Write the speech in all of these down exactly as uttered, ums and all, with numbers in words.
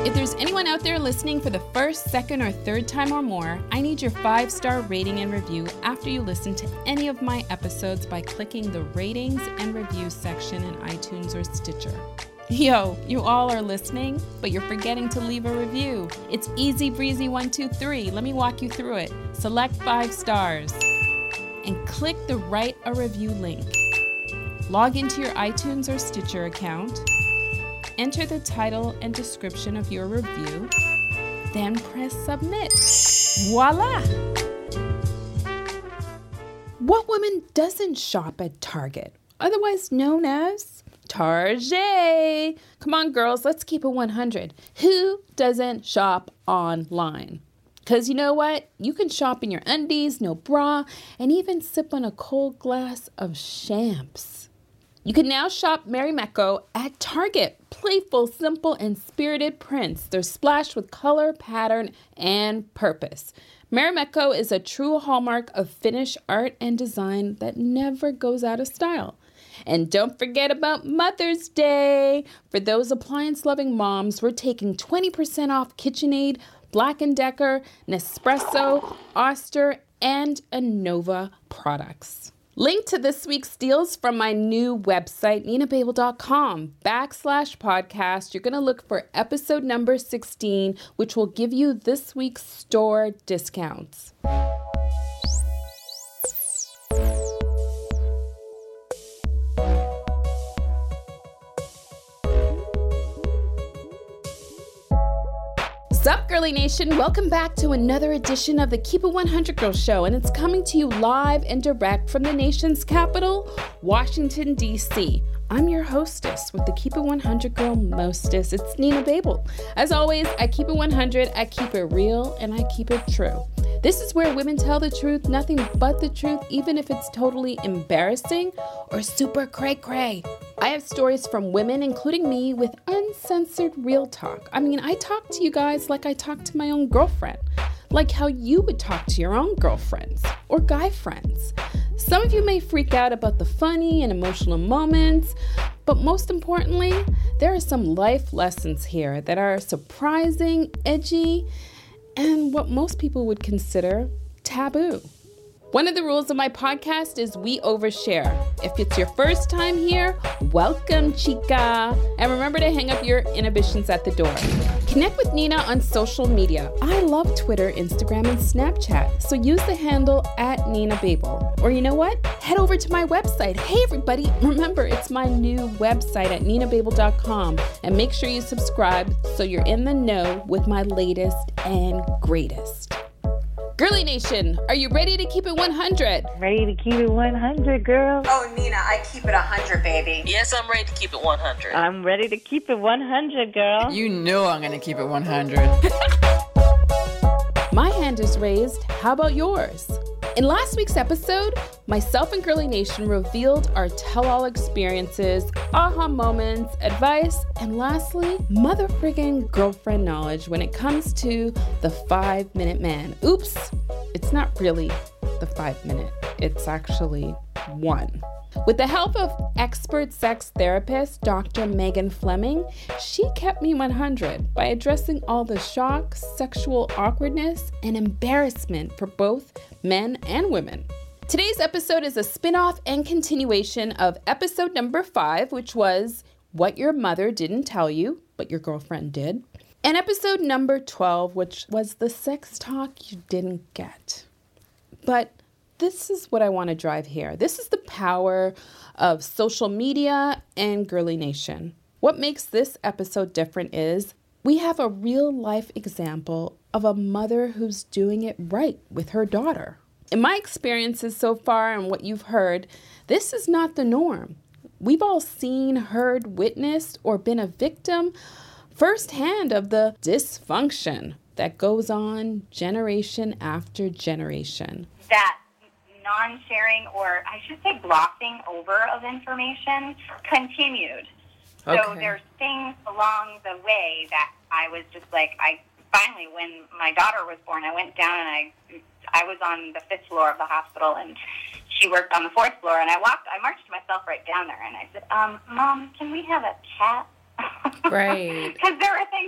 If there's anyone out there listening for the first, second, or third time or more, I need your five-star rating and review after you listen to any of my episodes by clicking the ratings and reviews section in iTunes or Stitcher. Yo, you all are listening, but you're forgetting to leave a review. It's easy breezy one, two, three. Let me walk you through it. Select five stars and click the write a review link. Log into your iTunes or Stitcher account. Enter the title and description of your review, then press submit. Voila! What woman doesn't shop at Target, otherwise known as Target? Come on, girls, let's keep it one hundred. Who doesn't shop online? Because you know what? You can shop in your undies, no bra, and even sip on a cold glass of champs. You can now shop Marimekko at Target. Playful, simple, and spirited prints. They're splashed with color, pattern, and purpose. Marimekko is a true hallmark of Finnish art and design that never goes out of style. And don't forget about Mother's Day. For those appliance-loving moms, we're taking twenty percent off KitchenAid, Black and Decker, Nespresso, Oster, and Anova products. Link to this week's deals from my new website, ninababel.com backslash podcast. You're going to look for episode number sixteen, which will give you this week's store discounts. What's up, Girly Nation? Welcome back to another edition of the Keep It one hundred Girl Show, and it's coming to you live and direct from the nation's capital, Washington, D C I'm your hostess with the Keep It one hundred Girl Mostess. It's Nina Babel. As always, I keep it one hundred, I keep it real, and I keep it true. This is where women tell the truth, nothing but the truth, even if it's totally embarrassing or super cray-cray. I have stories from women, including me, with uncensored real talk. I mean, I talk to you guys like I talk to my own girlfriend, like how you would talk to your own girlfriends or guy friends. Some of you may freak out about the funny and emotional moments, but most importantly, there are some life lessons here that are surprising, edgy, and what most people would consider taboo. One of the rules of my podcast is we overshare. If it's your first time here, welcome, chica. And remember to hang up your inhibitions at the door. Connect with Nina on social media. I love Twitter, Instagram, and Snapchat. So use the handle at Nina Babel. Or you know what? Head over to my website. Hey, everybody. Remember, it's my new website at nina babel dot com. And make sure you subscribe so you're in the know with my latest and greatest. Girly Nation, are you ready to keep it one hundred? Ready to keep it one hundred, girl. Oh, Nina, I keep it one hundred, baby. Yes, I'm ready to keep it one hundred. I'm ready to keep it one hundred, girl. You know I'm going to keep it one hundred. My hand is raised. How about yours? In last week's episode, myself and Girly Nation revealed our tell-all experiences, aha moments, advice, and lastly, mother friggin' girlfriend knowledge when it comes to the five-minute man. Oops, it's not really the five-minute. It's actually one. With the help of expert sex therapist Doctor Megan Fleming, she kept me one hundred by addressing all the shock, sexual awkwardness, and embarrassment for both men and women. Today's episode is a spin-off and continuation of episode number five, which was What Your Mother Didn't Tell You, But Your Girlfriend Did, and episode number twelve, which was the sex talk you didn't get. But this is what I want to drive here. This is the power of social media and Girly Nation. What makes this episode different is we have a real life example of a mother who's doing it right with her daughter. In my experiences so far and what you've heard, this is not the norm. We've all seen, heard, witnessed, or been a victim firsthand of the dysfunction that goes on generation after generation. That non-sharing, or I should say glossing over of information continued. Okay. So there's things along the way that I was just like, I finally, when my daughter was born, I went down and I I was on the fifth floor of the hospital and she worked on the fourth floor, and I walked, I marched myself right down there and I said, um, Mom, can we have a chat? Right. Because there were things that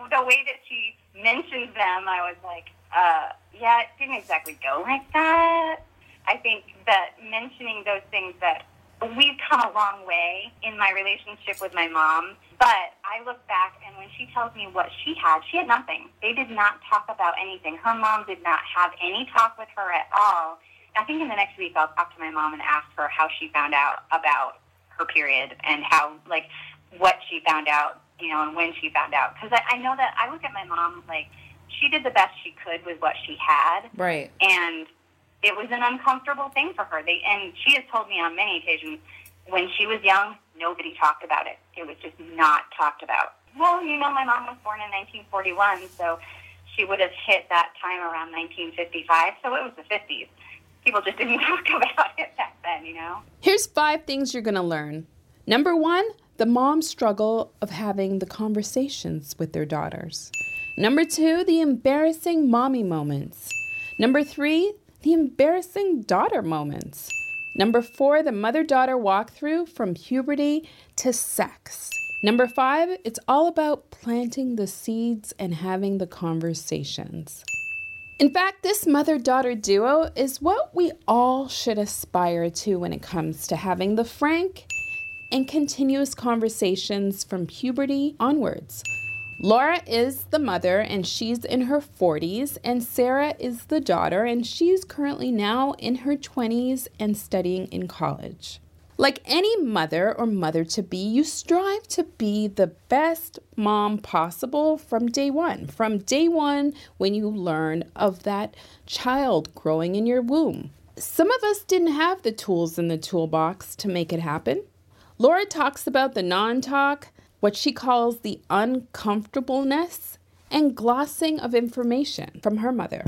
the way that she mentioned them, I was like, uh, yeah, it didn't exactly go like that. I think that mentioning those things that we've come a long way in my relationship with my mom, but I look back and when she tells me what she had, she had nothing. They did not talk about anything. Her mom did not have any talk with her at all. I think in the next week I'll talk to my mom and ask her how she found out about her period and how, like, what she found out, you know, and when she found out. Because I, I know that I look at my mom like she did the best she could with what she had. Right. And it was an uncomfortable thing for her. They, and she has told me on many occasions, when she was young, nobody talked about it. It was just not talked about. Well, you know, my mom was born in nineteen forty-one, so she would have hit that time around nineteen fifty-five, so it was the fifties. People just didn't talk about it back then, you know? Here's five things you're going to learn. Number one, the mom struggle of having the conversations with their daughters. Number two, the embarrassing mommy moments. Number three, the embarrassing daughter moments. Number four, the mother-daughter walkthrough from puberty to sex. Number five, it's all about planting the seeds and having the conversations. In fact, this mother-daughter duo is what we all should aspire to when it comes to having the frank and continuous conversations from puberty onwards. Laura is the mother and she's in her forties, and Sarah is the daughter and she's currently now in her twenties and studying in college. Like any mother or mother-to-be, you strive to be the best mom possible from day one. From day one when you learn of that child growing in your womb. Some of us didn't have the tools in the toolbox to make it happen. Laura talks about the non-talk, what she calls the uncomfortableness and glossing of information from her mother.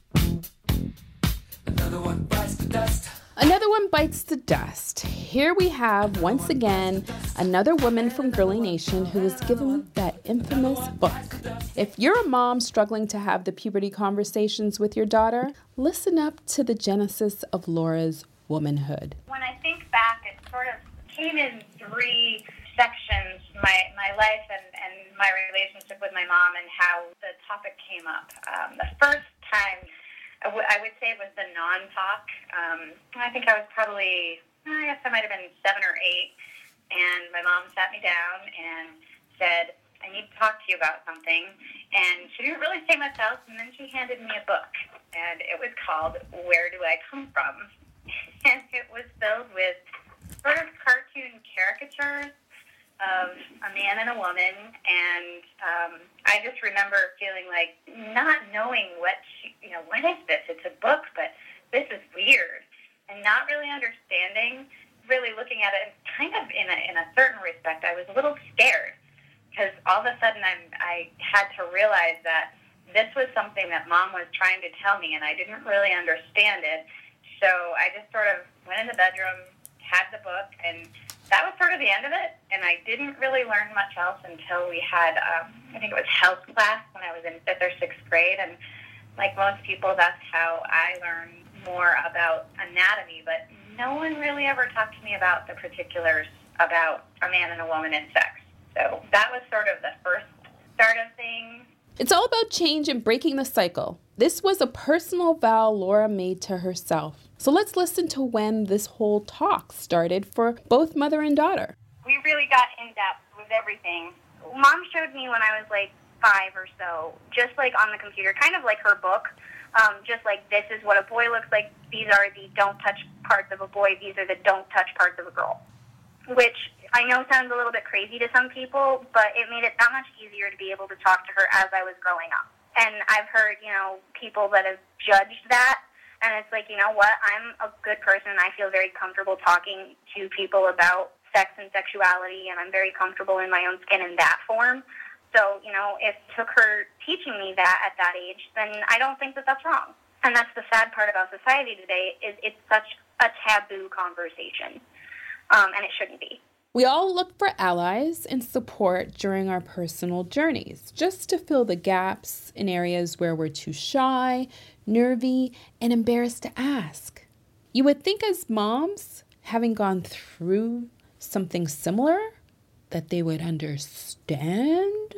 Another one bites the dust. Another one bites the dust. Here we have, once again, another woman from Girly Nation who is given that infamous book. If you're a mom struggling to have the puberty conversations with your daughter, listen up to the genesis of Laura's womanhood. When I think back, it sort of came in three sections, my, my life and, and my relationship with my mom and how the topic came up. Um, the first time, I, w- I would say it was the non-talk. Um, I think I was probably, I guess I might have been seven or eight, and my mom sat me down and said, I need to talk to you about something. And she didn't really say much else, and then she handed me a book, and it was called Where Do I Come From? And it was filled with sort of cartoon caricatures of a man and a woman, and um, I just remember feeling like not knowing what she, you know, what is this? It's a book, but this is weird, and not really understanding. Really looking at it, kind of in a in a certain respect, I was a little scared because all of a sudden I'm I had to realize that this was something that Mom was trying to tell me, and I didn't really understand it. So I just sort of went in the bedroom, had the book, and that was sort of the end of it, and I didn't really learn much else until we had, um, I think it was health class when I was in fifth or sixth grade, and like most people, that's how I learned more about anatomy, but no one really ever talked to me about the particulars about a man and a woman and sex. So that was sort of the first start of things. It's all about change and breaking the cycle. This was a personal vow Laura made to herself. So let's listen to when this whole talk started for both mother and daughter. We really got in depth with everything. Mom showed me when I was like five or so, just like on the computer, kind of like her book, um, just like this is what a boy looks like, these are the don't touch parts of a boy, these are the don't touch parts of a girl. Which I know sounds a little bit crazy to some people, but it made it that much easier to be able to talk to her as I was growing up. And I've heard, you know, people that have judged that. And it's like, you know what, I'm a good person and I feel very comfortable talking to people about sex and sexuality, and I'm very comfortable in my own skin in that form. So, you know, if it took her teaching me that at that age, then I don't think that that's wrong. And that's the sad part about society today, is it's such a taboo conversation, um, and it shouldn't be. We all look for allies and support during our personal journeys, just to fill the gaps in areas where we're too shy, nervy, and embarrassed to ask. You would think as moms, having gone through something similar, that they would understand.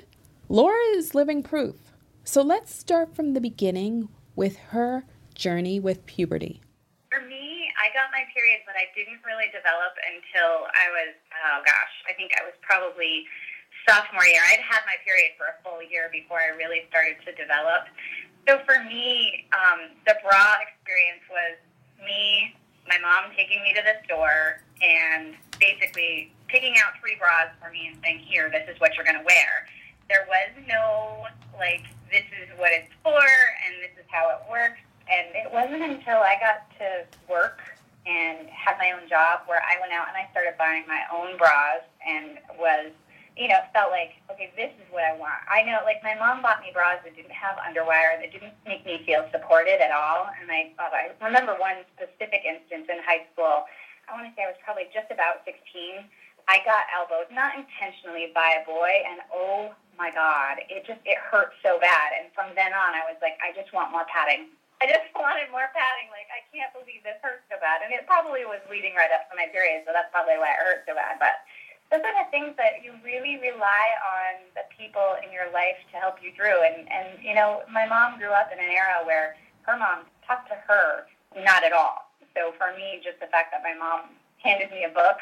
Laura is living proof. So let's start from the beginning with her journey with puberty. For me, I got my period, but I didn't really develop until I was, oh gosh, I think I was probably sophomore year. I'd had my period for a full year before I really started to develop. So for me, um, the bra experience was me, my mom taking me to the store and basically picking out three bras for me and saying, here, this is what you're going to wear. There was no, like, this is what it's for and this is how it works. And it wasn't until I got to work and had my own job where I went out and I started buying my own bras and was, you know, felt like, okay, this is what I want. I know, like, my mom bought me bras that didn't have underwire, that didn't make me feel supported at all. And I, I remember one specific instance in high school. I want to say I was probably just about sixteen. I got elbowed, not intentionally, by a boy, and oh my God, it just, it hurt so bad. And from then on, I was like, I just want more padding. I just wanted more padding. Like, I can't believe this hurts so bad. And it probably was leading right up to my period, so that's probably why it hurt so bad. But those are the things that you really rely on the people in your life to help you through. And, and you know, my mom grew up in an era where her mom talked to her not at all. So for me, just the fact that my mom handed me a book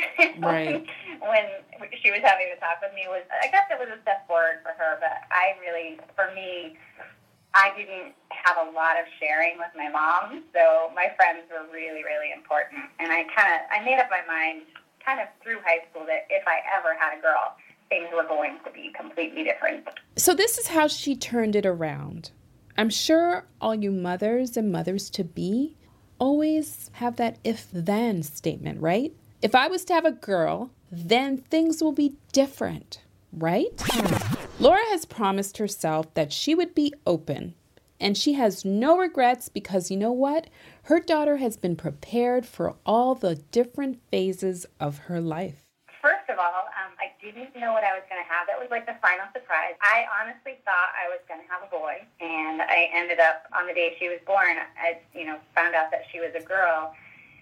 right. when she was having to talk with me was, I guess it was a step forward for her. But I really, for me, I didn't have a lot of sharing with my mom, so my friends were really, really important. And I kind of, I made up my mind kind of through high school that if I ever had a girl, things were going to be completely different. So this is how she turned it around. I'm sure all you mothers and mothers-to-be always have that if-then statement, right? If I was to have a girl, then things will be different, right? Laura has promised herself that she would be open, and she has no regrets because you know what? Her daughter has been prepared for all the different phases of her life. First of all, um, I didn't know what I was going to have. That was like the final surprise. I honestly thought I was going to have a boy, and I ended up, on the day she was born, I you know, found out that she was a girl.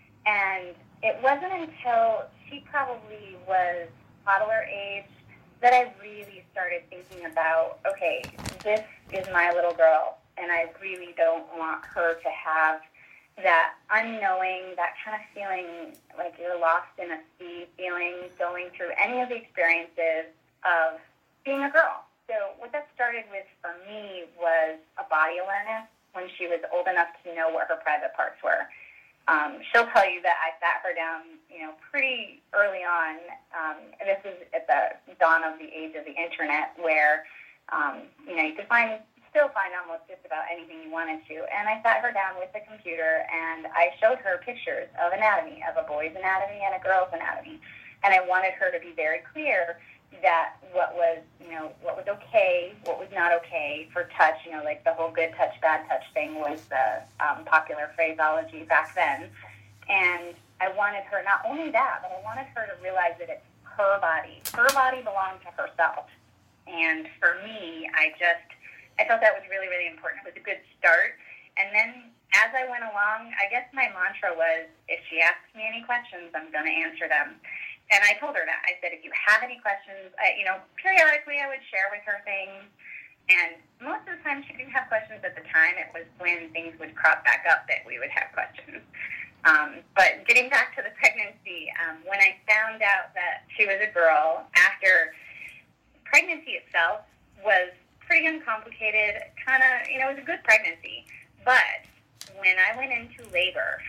And it wasn't until she probably was toddler age that I really started thinking about, okay, this is my little girl, and I really don't want her to have that unknowing, that kind of feeling like you're lost in a sea feeling, going through any of the experiences of being a girl. So what that started with for me was a body awareness when she was old enough to know what her private parts were. Um, she'll tell you that I sat her down, you know, pretty early on. Um, and this was at the dawn of the age of the internet where, um, you know, you could find, still find almost just about anything you wanted to. And I sat her down with the computer and I showed her pictures of anatomy, of a boy's anatomy and a girl's anatomy. And I wanted her to be very clear that what was, you know, what was okay, what was not okay for touch, you know, like the whole good touch, bad touch thing was the um, popular phraseology back then. And I wanted her, not only that, but I wanted her to realize that it's her body. Her body belonged to herself. And for me, I just, I felt that was really, really important. It was a good start. And then as I went along, I guess my mantra was, if she asks me any questions, I'm going to answer them. And I told her that. I said, if you have any questions, I, you know, periodically I would share with her things. And most of the time she didn't have questions at the time. It was when things would crop back up that we would have questions. Um, but getting back to the pregnancy, um, when I found out that she was a girl, after pregnancy itself was pretty uncomplicated, kind of, you know, it was a good pregnancy. But when I went into labor,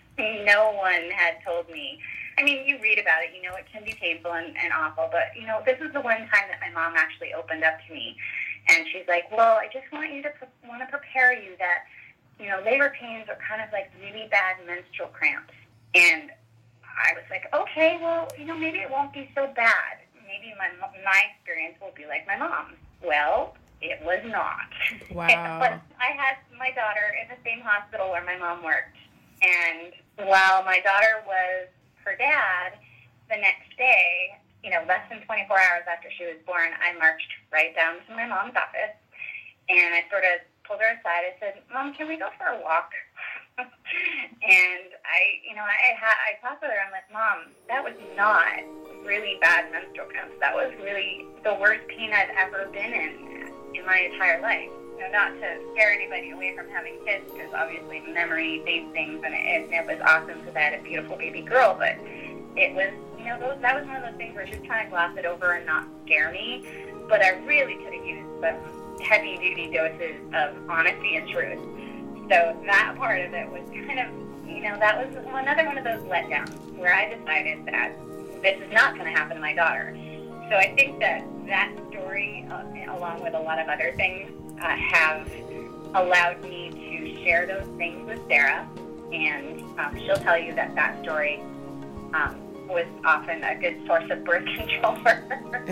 no one had told me. I mean, you read about it, you know, it can be painful and, and awful, but, you know, this is the one time that my mom actually opened up to me. And she's like, well, I just want you to, pre- want to prepare you that, you know, labor pains are kind of like really bad menstrual cramps. And I was like, okay, well, you know, maybe it won't be so bad. Maybe my my experience will be like my mom's. Well, it was not. Wow. But I had my daughter in the same hospital where my mom worked. And while my daughter was her dad, the next day, you know, less than twenty-four hours after she was born, I marched right down to my mom's office, and I sort of pulled her aside. I said, Mom, can we go for a walk? And I, you know, I, I talked with her. I'm like, Mom, that was not really bad menstrual cramps. That was really the worst pain I've ever been in in my entire life. You know, not to scare anybody away from having kids, because obviously memory saves things, and it, it was awesome because I had a beautiful baby girl, but it was, you know, those, that was one of those things where she was trying to gloss it over and not scare me, but I really could have used some heavy-duty doses of honesty and truth. So that part of it was kind of, you know, that was another one of those letdowns where I decided that this is not going to happen to my daughter. So I think that that story, uh, along with a lot of other things, uh, have allowed me to share those things with Sarah, and um, she'll tell you that that story um, was often a good source of birth control for her.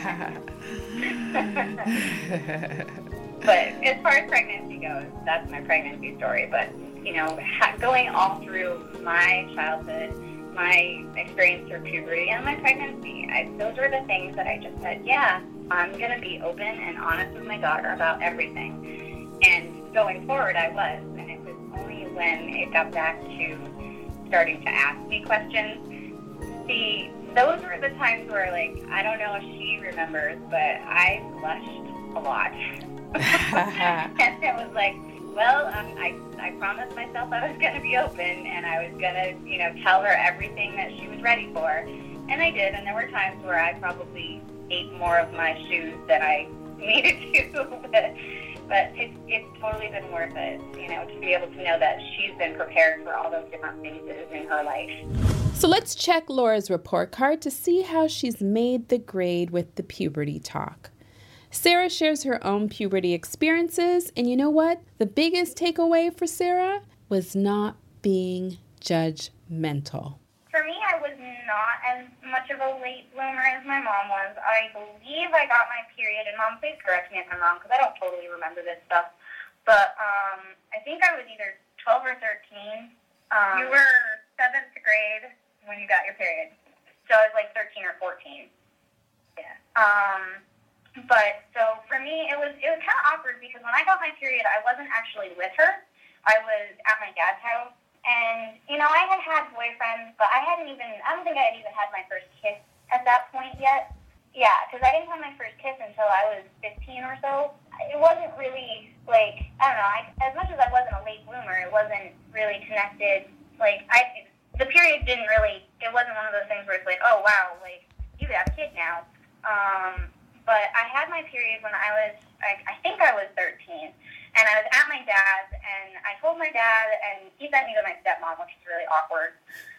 But as far as pregnancy goes, that's my pregnancy story. But, you know, ha- going all through my childhood, my experience through puberty, and my pregnancy, I, those were the things that I just said, yeah, I'm going to be open and honest with my daughter about everything. And going forward, I was. And it was only when it got back to starting to ask me questions. See, those were the times where, like, I don't know if she remembers, but I blushed a lot. And it was like, well, um, I, I promised myself I was going to be open, and I was going to, you know, tell her everything that she was ready for. And I did, and there were times where I probably ate more of my shoes than I needed to. but but it's, it's totally been worth it, you know, to be able to know that she's been prepared for all those different phases in her life. So let's check Laura's report card to see how she's made the grade with the puberty talk. Sarah shares her own puberty experiences, and you know what? The biggest takeaway for Sarah was not being judgmental. For me, I was not as much of a late bloomer as my mom was. I believe I got my period, and Mom, please correct me if I'm wrong, because I don't totally remember this stuff, but um, I think I was either twelve or thirteen. Um, you were seventh grade when you got your period, so I was like thirteen or fourteen. Yeah. Um... But so for me, it was it was kind of awkward because when I got my period, I wasn't actually with her. I was at my dad's house, and you know I had had boyfriends, but I hadn't even I don't think I had even had my first kiss at that point yet. Yeah, because I didn't have my first kiss until I was fifteen or so. It wasn't really like I don't know. I, as much as I wasn't a late bloomer, it wasn't really connected. Like I, the period didn't really. It wasn't one of those things where it's like, oh wow, like you have a kid now. Um, But I had my period when I was, I, I think I was thirteen, and I was at my dad's, and I told my dad, and he sent me to my stepmom, which is really awkward.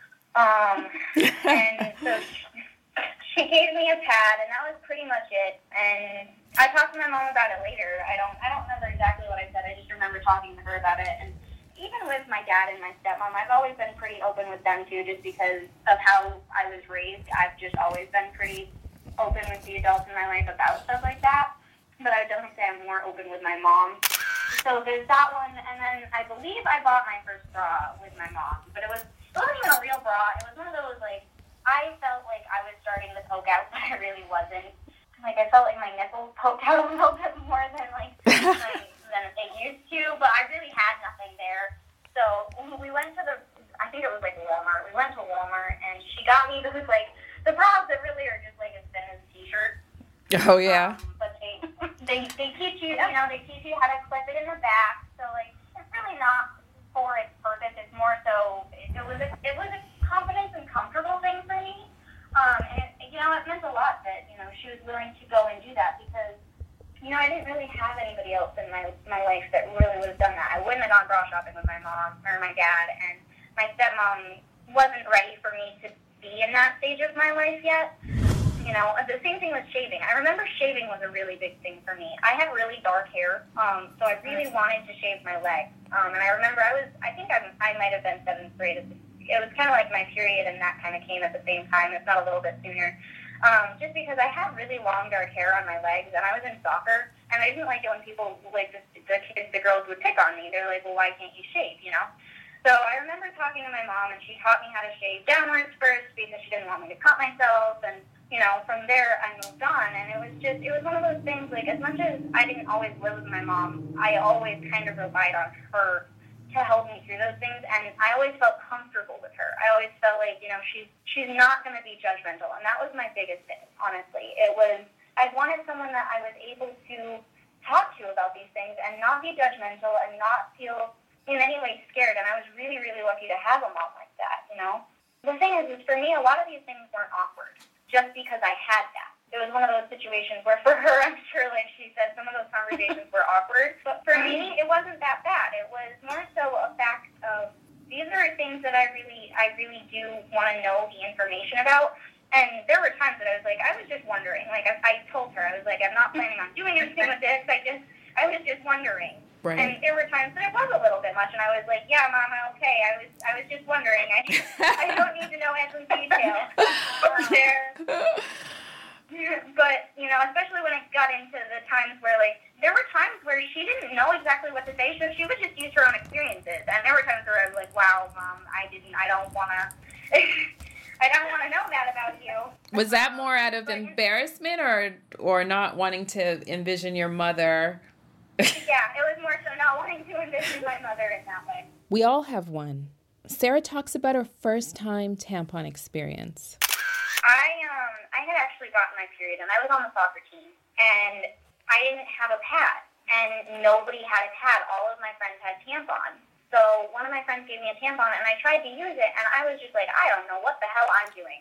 Um, and so she, she gave me a pad, and that was pretty much it. And I talked to my mom about it later. I don't, I don't remember exactly what I said. I just remember talking to her about it. And even with my dad and my stepmom, I've always been pretty open with them too, just because of how I was raised. I've just always been pretty open with the adults in my life about stuff like that, but I would definitely say I'm more open with my mom. So there's that one, and then I believe I bought my first bra with my mom, but it was it wasn't even a real bra. It was one of those, like, I felt like I was starting to poke out, but I really wasn't. Like, I felt like my nipples poked out a little bit more than, like, my, than they used to, but I really had nothing there. So we went to the, I think it was, like, Walmart. We went to Walmart, and she got me those, like, the bras that really are just like as thin as a t-shirt. Oh, yeah. Um, but they, they they teach you, you know, they teach you how to clip it in the back. So, like, it's really not for its purpose. It's more so, it, it was a, it was a confidence and comfortable thing for me. Um, and, it, you know, it meant a lot that, you know, she was willing to go and do that because, you know, I didn't really have anybody else in my, my life that really would have done that. I wouldn't have gone bra shopping with my mom or my dad, and my stepmom wasn't ready for me to be in that stage of my life yet. You know, the same thing with shaving. I remember shaving was a really big thing for me. I have really dark hair, um, so I really wanted to shave my legs. Um, and I remember I was, I think I, I might have been seventh grade. It was kind of like my period, and that kind of came at the same time, if not a little bit sooner. Um, just because I had really long dark hair on my legs, and I was in soccer, and I didn't like it when people, like the, the kids, the girls would pick on me. They're like, well, why can't you shave, you know? So I remember talking to my mom, and she taught me how to shave downwards first because she didn't want me to cut myself. And, you know, from there I moved on. And it was just, it was one of those things, like, as much as I didn't always live with my mom, I always kind of relied on her to help me through those things, and I always felt comfortable with her. I always felt like, you know, she's she's not going to be judgmental, and that was my biggest thing, honestly. It was, I wanted someone that I was able to talk to about these things and not be judgmental and not feel in any way scared, and I was really, really lucky to have a mom like that, you know? The thing is, is for me, a lot of these things weren't awkward just because I had that. It was one of those situations where for her, I'm sure, like she said, some of those conversations were awkward. But for me, it wasn't that bad. It was more so a fact of, these are things that I really, I really do want to know the information about. And there were times that I was like, I was just wondering. Like, I, I told her, I was like, I'm not planning on doing anything with this. I just, I was just wondering. Right. And there were times that it was a little bit much, and I was like, yeah, Mom, I'm okay. I was, I was just wondering. I, I don't need to know every detail. Um, there. But, you know, especially when it got into the times where, like, there were times where she didn't know exactly what to say, so she would just use her own experiences. And there were times where I was like, wow, Mom, I didn't, I don't want to, I don't want to know that about you. Was that more out of but, embarrassment or or not wanting to envision your mother? Yeah, it was more so not wanting to envision my mother in that way. We all have one. Sarah talks about her first-time tampon experience. I um I had actually gotten my period, and I was on the soccer team, and I didn't have a pad, and nobody had a pad. All of my friends had tampons. So one of my friends gave me a tampon, and I tried to use it, and I was just like, I don't know what the hell I'm doing.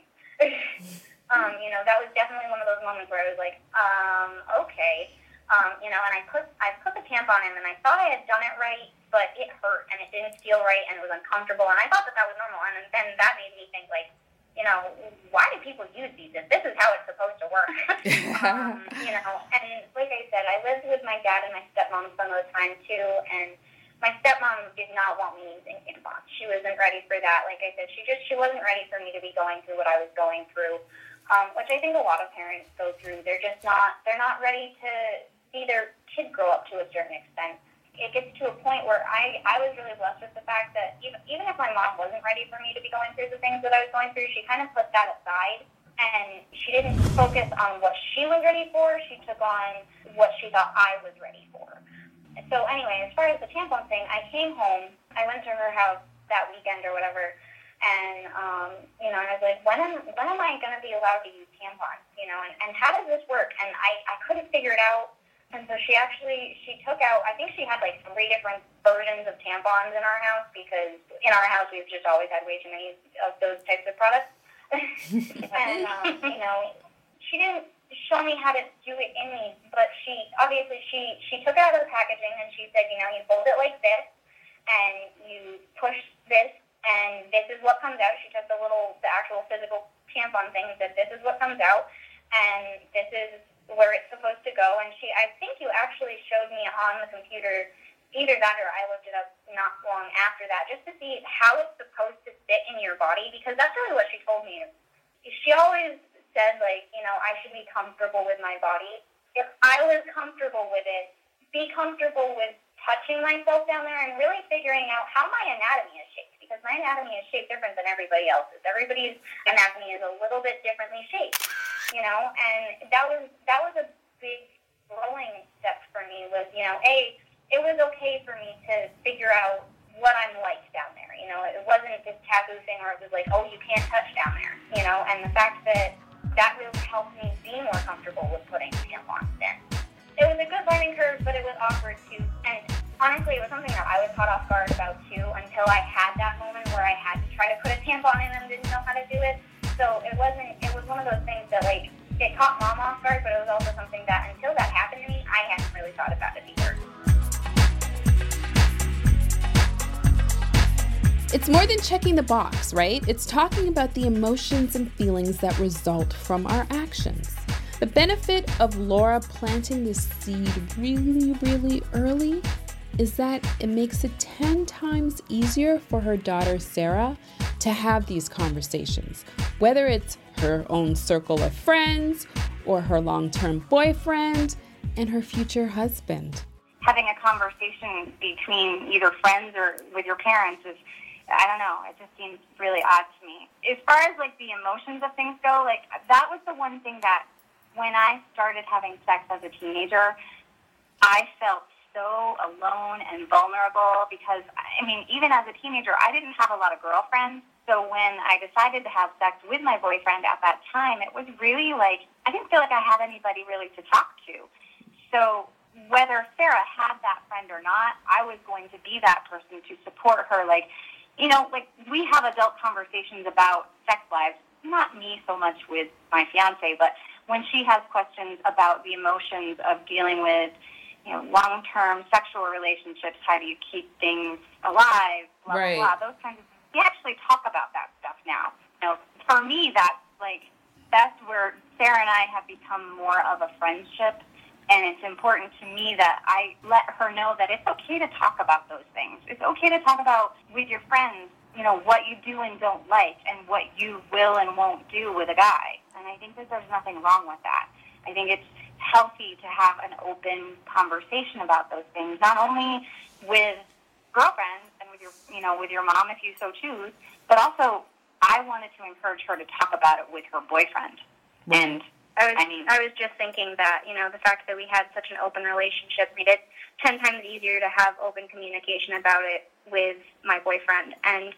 um, you know, that was definitely one of those moments where I was like, um, okay. Um, you know, and I put I put the tampon in, and I thought I had done it right, but it hurt, and it didn't feel right, and it was uncomfortable, and I thought that that was normal, and then that made me think, like, you know, why do people use these if this is how it's supposed to work? um, you know, and like I said, I lived with my dad and my stepmom some of the time, too, and my stepmom did not want me using tampons. She wasn't ready for that. Like I said, she just, she wasn't ready for me to be going through what I was going through, um, which I think a lot of parents go through. They're just not, they're not ready to see their kid grow up to a certain extent. It gets to a point where I, I was really blessed with the fact that even, even if my mom wasn't ready for me to be going through the things that I was going through, she kind of put that aside, and she didn't focus on what she was ready for. She took on what she thought I was ready for. So anyway, as far as the tampon thing, I came home, I went to her house that weekend or whatever, and, um, you know, and I was like, when am, when am I going to be allowed to use tampons, you know, and, and how does this work? And I, I couldn't figure it out. And so she actually, she took out, I think she had like three different versions of tampons in our house, because in our house we've just always had way too many of those types of products. And, um, you know, she didn't show me how to do it in these, but she, obviously she, she took it out of the packaging, and she said, you know, you fold it like this, and you push this, and this is what comes out. She took the little, the actual physical tampon thing, said this is what comes out, and this is where it's supposed to go. And she, I think you actually showed me on the computer, either that or I looked it up not long after that, just to see how it's supposed to fit in your body, because that's really what she told me. She always said, like, you know, I should be comfortable with my body. If I was comfortable with it, be comfortable with touching myself down there and really figuring out how my anatomy is shaped, because my anatomy is shaped different than everybody else's. Everybody's anatomy is a little bit differently shaped. You know, and that was that was a big growing step for me. Was, you know, a it was okay for me to figure out what I'm like down there. You know, it wasn't this taboo thing where it was like, oh, you can't touch down there. You know, and the fact that that really helped me be more comfortable with putting tampons in. It was a good learning curve, but it was awkward too. And honestly, it was something that I was caught off guard about too, until I had that moment where I had to try to put a tampon in and didn't know how to do it. So it wasn't, it was one of those things that, like, it caught Mom off guard, but it was also something that, until that happened to me, I hadn't really thought about it either. It's more than checking the box, right? It's talking about the emotions and feelings that result from our actions. The benefit of Laura planting this seed really, really early is that it makes it ten times easier for her daughter, Sarah, to have these conversations, whether it's her own circle of friends or her long-term boyfriend and her future husband. Having a conversation between either friends or with your parents is, I don't know, it just seems really odd to me. As far as, like, the emotions of things go, like, that was the one thing that when I started having sex as a teenager, I felt so alone and vulnerable because, I mean, even as a teenager, I didn't have a lot of girlfriends. So when I decided to have sex with my boyfriend at that time, it was really like, I didn't feel like I had anybody really to talk to. So whether Sarah had that friend or not, I was going to be that person to support her. Like, you know, like we have adult conversations about sex lives, not me so much with my fiance, but when she has questions about the emotions of dealing with, you know, long-term sexual relationships, how do you keep things alive, blah, right. blah, blah, those kinds of things. We actually talk about that stuff now. You know, for me, that's like, that's where Sarah and I have become more of a friendship, and it's important to me that I let her know that it's okay to talk about those things. It's okay to talk about with your friends, you know, what you do and don't like and what you will and won't do with a guy. And I think that there's nothing wrong with that. I think it's healthy to have an open conversation about those things, not only with girlfriends and with your, you know, with your mom if you so choose, but also I wanted to encourage her to talk about it with her boyfriend. Right. And I was, I mean, I was just thinking that, you know, the fact that we had such an open relationship made it ten times easier to have open communication about it with my boyfriend. And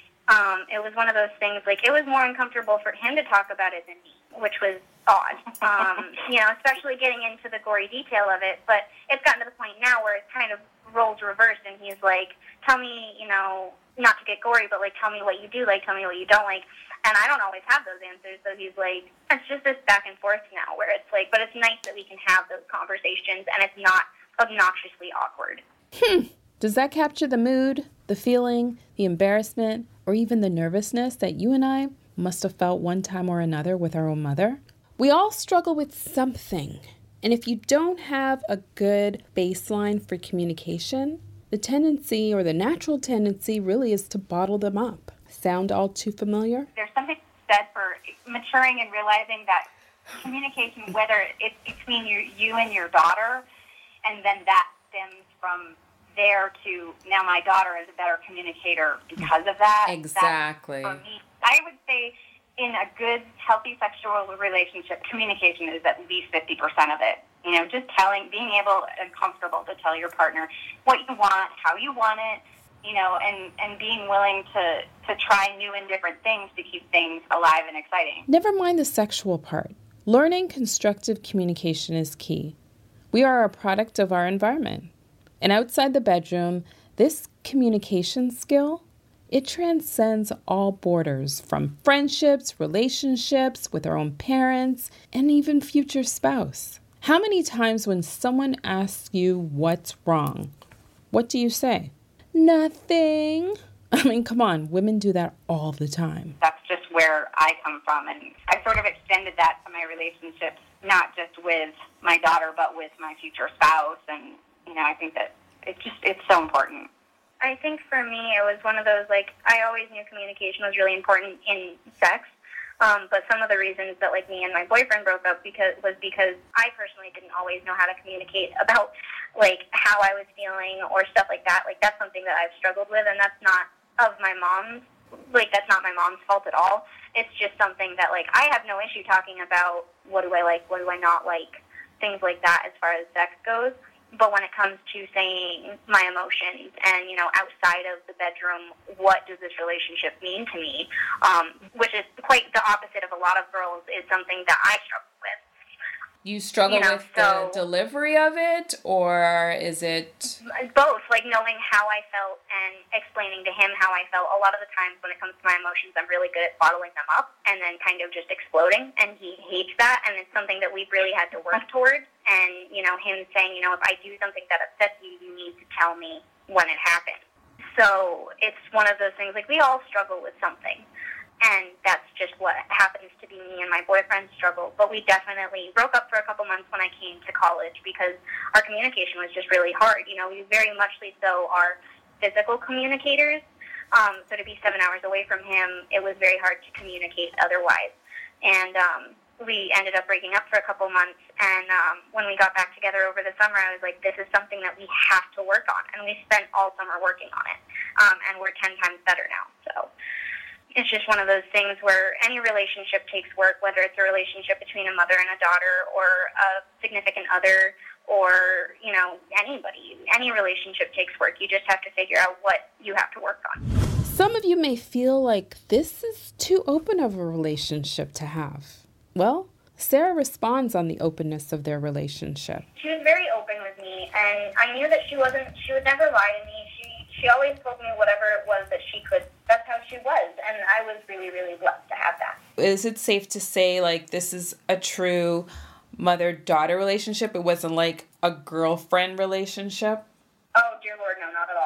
um, it was one of those things, like, it was more uncomfortable for him to talk about it than me, which was odd. Um, you know, especially getting into the gory detail of it. But it's gotten to the point now where it's kind of roles reversed, and he's like, tell me, you know, not to get gory, but, like, tell me what you do like, tell me what you don't like. And I don't always have those answers, so he's like, it's just this back and forth now where it's like, but it's nice that we can have those conversations and it's not obnoxiously awkward. Hmm. Does that capture the mood, the feeling, the embarrassment, or even the nervousness that you and I must have felt one time or another with our own mother? We all struggle with something. And if you don't have a good baseline for communication, the tendency or the natural tendency really is to bottle them up. Sound all too familiar? There's something said for maturing and realizing that communication, whether it's between you, you and your daughter, and then that stems from there to now my daughter is a better communicator because of that. Exactly. That, for me, I would say in a good, healthy sexual relationship, communication is at least fifty percent of it. You know, just telling, being able and comfortable to tell your partner what you want, how you want it, you know, and, and being willing to, to try new and different things to keep things alive and exciting. Never mind the sexual part. Learning constructive communication is key. We are a product of our environment. And outside the bedroom, this communication skill, it transcends all borders, from friendships, relationships with our own parents, and even future spouse. How many times when someone asks you what's wrong, what do you say? Nothing. I mean, come on, women do that all the time. That's just where I come from, and I sort of extended that to my relationships, not just with my daughter, but with my future spouse, and, you know, I think that it's just, it's so important. I think for me, it was one of those, like, I always knew communication was really important in sex, um, but some of the reasons that, like, me and my boyfriend broke up because was because I personally didn't always know how to communicate about, like, how I was feeling or stuff like that. Like, that's something that I've struggled with, and that's not of my mom's, like, that's not my mom's fault at all. It's just something that, like, I have no issue talking about what do I like, what do I not like, things like that as far as sex goes. But when it comes to saying my emotions and, you know, outside of the bedroom, what does this relationship mean to me, um, which is quite the opposite of a lot of girls, is something that I struggle with. You struggle You know, with so- the delivery of it, or is it... Both, like knowing how I felt and explaining to him how I felt. A lot of the times when it comes to my emotions, I'm really good at bottling them up and then kind of just exploding, and he hates that, and it's something that we've really had to work towards. And, you know, him saying, you know, if I do something that upsets you, you need to tell me when it happened. So it's one of those things, like, we all struggle with something. And that's just what happens to be me and my boyfriend's struggle. But we definitely broke up for a couple months when I came to college because our communication was just really hard. You know, we very muchly so are physical communicators. Um, so to be seven hours away from him, it was very hard to communicate otherwise. And um, we ended up breaking up for a couple months. And um, when we got back together over the summer, I was like, this is something that we have to work on. And we spent all summer working on it. Um, and we're ten times better now. So it's just one of those things where any relationship takes work, whether it's a relationship between a mother and a daughter or a significant other or, you know, anybody. Any relationship takes work. You just have to figure out what you have to work on. Some of you may feel like this is too open of a relationship to have. Well, Sarah responds on the openness of their relationship. She was very open with me, and I knew that she wasn't, she would never lie to me. She, she always told me whatever it was that she could. That's how she was, and I was really, really blessed to have that. Is it safe to say, like, this is a true mother-daughter relationship? It wasn't like a girlfriend relationship? Oh, dear Lord,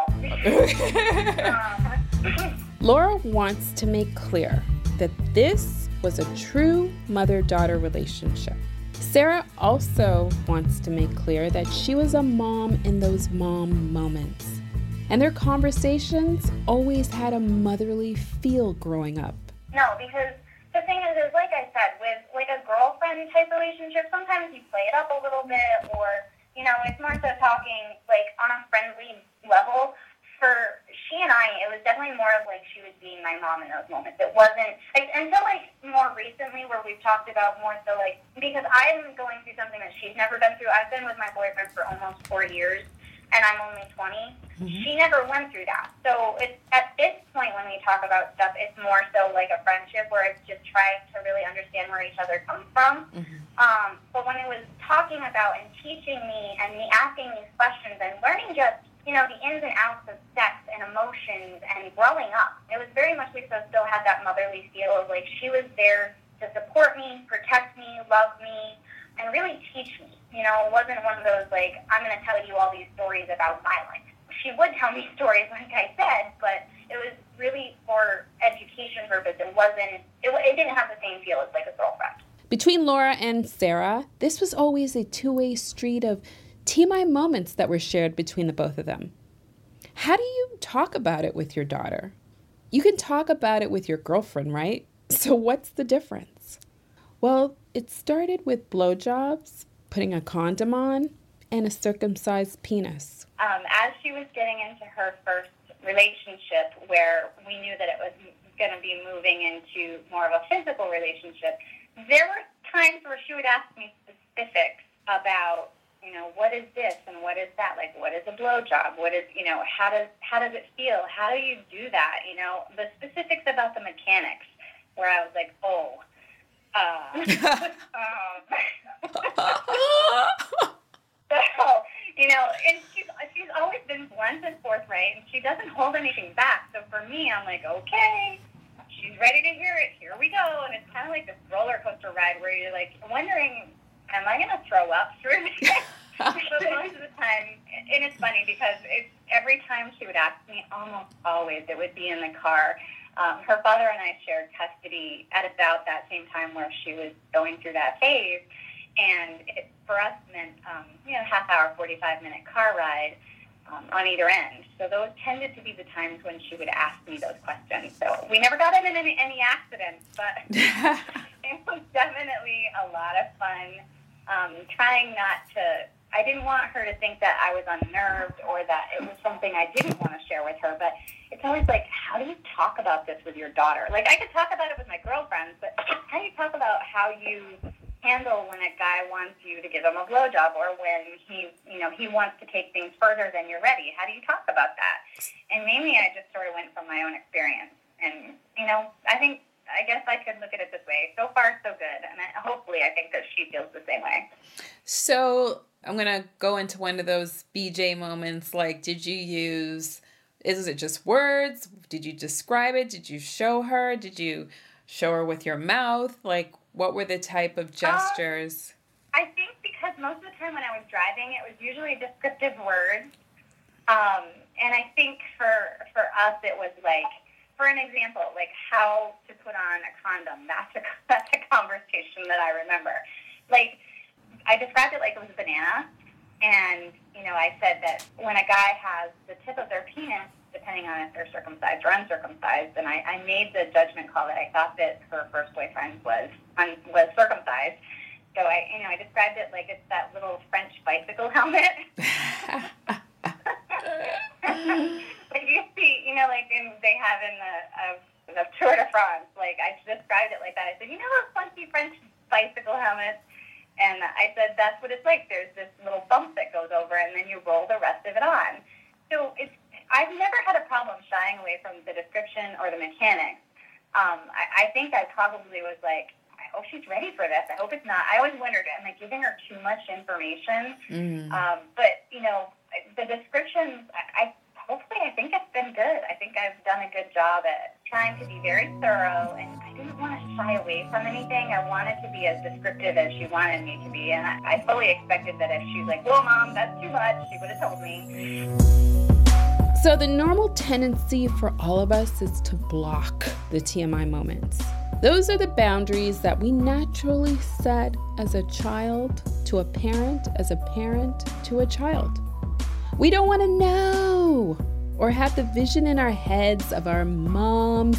no, not at all. um, Laura wants to make clear that this was a true mother-daughter relationship. Sarah also wants to make clear that she was a mom in those mom moments. And their conversations always had a motherly feel growing up. No, because the thing is, is like I said, with like a girlfriend type relationship, sometimes you play it up a little bit, or, you know, it's more so talking like on a friendly level. For she and I, it was definitely more of like she was being my mom in those moments. It wasn't, like, until like more recently where we've talked about more so like, because I'm going through something that she's never been through. I've been with my boyfriend for almost four years, and I'm only twenty. Mm-hmm. She never went through that. So it's, at this point when we talk about stuff, it's more so like a friendship where it's just trying to really understand where each other comes from. Mm-hmm. Um, but when it was talking about and teaching me and me asking these questions and learning just, you know, the ins and outs of sex and emotions and growing up, it was very much we still had that motherly feel of like she was there to support me, protect me, love me, and really teach me. You know, it wasn't one of those like, I'm going to tell you all these stories about my life. She would tell me stories, like I said, but it was really for education purpose. It wasn't, it, it didn't have the same feel as like a girlfriend. Between Laura and Sarah, this was always a two-way street of T M I moments that were shared between the both of them. How do you talk about it with your daughter? You can talk about it with your girlfriend, right? So what's the difference? Well, it started with blowjobs, putting a condom on, and a circumcised penis. Um, as she was getting into her first relationship, where we knew that it was going to be moving into more of a physical relationship, there were times where she would ask me specifics about, you know, what is this and what is that? Like, what is a blowjob? What is, you know, how does how does it feel? How do you do that? You know, the specifics about the mechanics, where I was like, oh, uh, um, so, you know, and she's she's always been blunt and forthright, and she doesn't hold anything back. So for me, I'm like, okay, she's ready to hear it. Here we go. And it's kind of like this roller coaster ride where you're like wondering, am I going to throw up through this? But most of the time, and it's funny because it's, every time she would ask me, almost always, it would be in the car. Um, her father and I shared custody at about that same time where she was going through that phase. And it, for us, meant, um, you know, half hour, forty-five minute car ride um, on either end. So those tended to be the times when she would ask me those questions. So we never got into any, any accidents, but it was definitely a lot of fun. Um, trying not to, I didn't want her to think that I was unnerved or that it was something I didn't want to share with her, but it's always like, how do you talk about this with your daughter? Like, I could talk about it with my girlfriends, but how do you talk about how you handle when a guy wants you to give him a blowjob, or when he, you know, he wants to take things further than you're ready? How do you talk about that? And mainly I just sort of went from my own experience. And, you know, I think, I guess I could look at it this way. So far, so good. And I, hopefully I think that she feels the same way. So I'm going to go into one of those B J moments. Like, did you use, is it just words? Did you describe it? Did you show her? Did you show her with your mouth? Like, what were the type of gestures? Uh, I think because most of the time when I was driving, it was usually descriptive words. Um, and I think for for us, it was like, for an example, like how to put on a condom. That's a, that's a conversation that I remember. Like, I described it like it was a banana. And, you know, I said that when a guy has the tip of their penis, depending on if they're circumcised or uncircumcised, and I, I made the judgment call that I thought that her first boyfriend was un, was circumcised. So I, you know, I described it like it's that little French bicycle helmet. Like you see, you know, like in, they have in the uh, the Tour de France. Like I described it like that. I said, you know those funky French bicycle helmets? And I said, that's what it's like. There's this little bump or the mechanics. Um, I, I think I probably was like, I hope she's ready for this. I hope it's not. I always wondered, am I giving her too much information? Mm. Um, but, you know, the descriptions, I, I hopefully I think it's been good. I think I've done a good job at trying to be very thorough, and I didn't want to shy away from anything. I wanted to be as descriptive as she wanted me to be, and I, I fully expected that if she was like, "Whoa, Mom, that's too much," she would have told me. So the normal tendency for all of us is to block the T M I moments. Those are the boundaries that we naturally set as a child to a parent, as a parent to a child. We don't want to know or have the vision in our heads of our moms,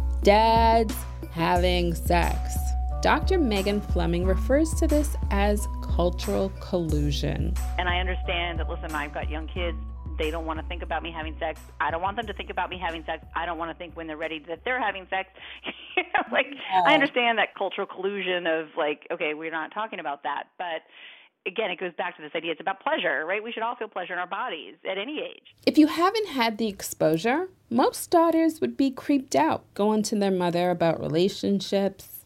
dads having sex. Doctor Megan Fleming refers to this as cultural collusion. And I understand that, listen, I've got young kids. They don't want to think about me having sex. I don't want them to think about me having sex. I don't want to think when they're ready that they're having sex. You know, like, oh. I understand that cultural collusion of like, okay, we're not talking about that. But again, it goes back to this idea. It's about pleasure, right? We should all feel pleasure in our bodies at any age. If you haven't had the exposure, most daughters would be creeped out going to their mother about relationships,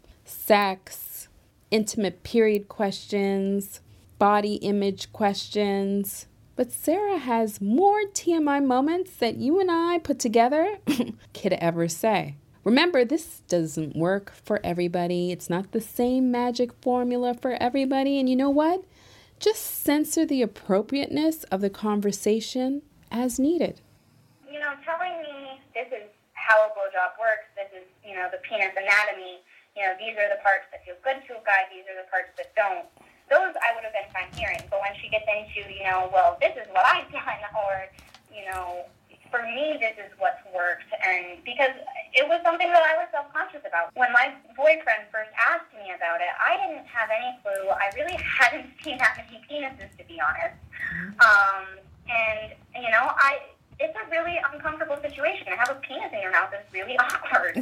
sex, intimate period questions, body image questions. But Sarah has more T M I moments that you and I put together could ever say. Remember, this doesn't work for everybody. It's not the same magic formula for everybody. And you know what? Just censor the appropriateness of the conversation as needed. You know, telling me this is how a blowjob works, this is, you know, the penis anatomy, you know, these are the parts that feel good to a guy, these are the parts that don't. Those I would have been fine hearing. But when she gets into, you know, well, this is what I've done, or, you know, for me, this is what's worked. And because it was something that I was self-conscious about. When my boyfriend first asked me about it, I didn't have any clue. I really hadn't seen that many penises, to be honest. Um, and, you know, I it's a really uncomfortable situation. To have a penis in your mouth is really awkward.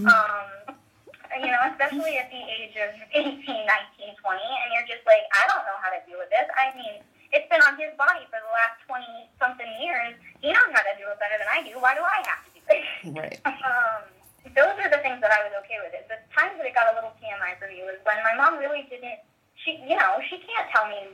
um, you know, especially at the age of eighteen, nineteen, twenty, and you're just like, I don't know how to deal with this. I mean, it's been on his body for the last twenty-something years. He knows how to do it better than I do. Why do I have to do it? Right. um, those are the things that I was okay with. It. The times that it got a little T M I for me was when my mom really didn't, she, you know, she can't tell me,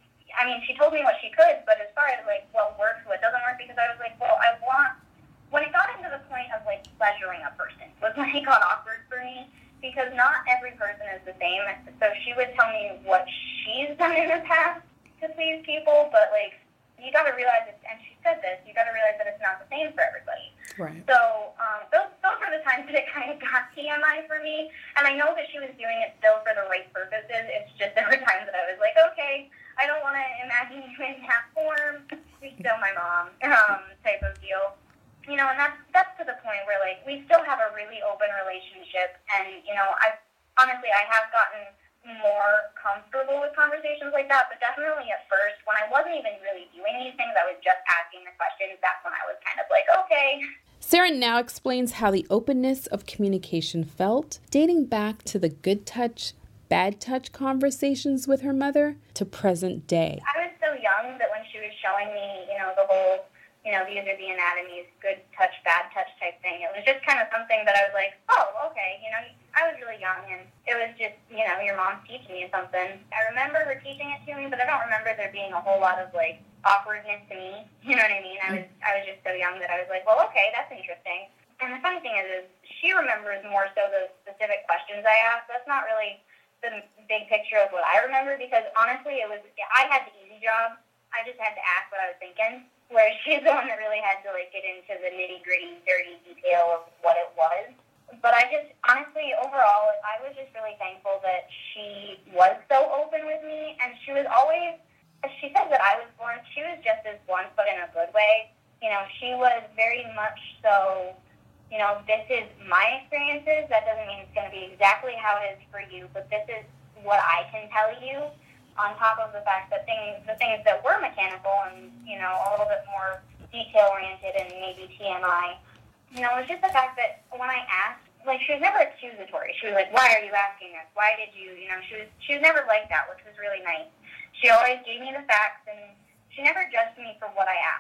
I mean, she told me what she could, but as far as, like, what works, what doesn't work, because I was like, well, I want, when it got into the point of, like, pleasuring a person was when it got awkward for me. Because not every person is the same. So she would tell me what she's done in the past to please people, but, like, you got to realize, it, and she said this, you got to realize that it's not the same for everybody. Right. So um, those, those were the times that it kind of got T M I for me. And I know that she was doing it still for the right purposes. It's just there were times that I was like, okay, I don't want to imagine you in that form. You're still my mom um, type of deal. You know, and that's that's to the point where, like, we still have a really open relationship, and, you know, I honestly, I have gotten more comfortable with conversations like that, but definitely at first, when I wasn't even really doing these things, I was just asking the questions, that's when I was kind of like, okay. Sarah now explains how the openness of communication felt, dating back to the good touch, bad touch conversations with her mother to present day. I was so young that when she was showing me, you know, the whole, you know, these are the anatomies, good touch, bad touch type thing. It was just kind of something that I was like, oh, okay, you know, I was really young, and it was just, you know, your mom's teaching you something. I remember her teaching it to me, but I don't remember there being a whole lot of, like, awkwardness to me. You know what I mean? I was I was just so young that I was like, well, okay, that's interesting. And the funny thing is, is she remembers more so the specific questions I asked. That's not really the big picture of what I remember, because honestly, it was, I had the easy job. I just had to ask what I was thinking. Where she's the one that really had to, like, get into the nitty-gritty, dirty detail of what it was. But I just, honestly, overall, I was just really thankful that she was so open with me, and she was always, as she said that I was born, she was just as blunt, but in a good way. You know, she was very much so, you know, this is my experiences. That doesn't mean it's going to be exactly how it is for you, but this is what I can tell you. On top of the fact that things, the things that were mechanical and, you know, a little bit more detail-oriented and maybe T M I, you know, it was just the fact that when I asked, like, she was never accusatory. She was like, why are you asking us? Why did you, you know, she was, she was never like that, which was really nice. She always gave me the facts, and she never judged me for what I asked. You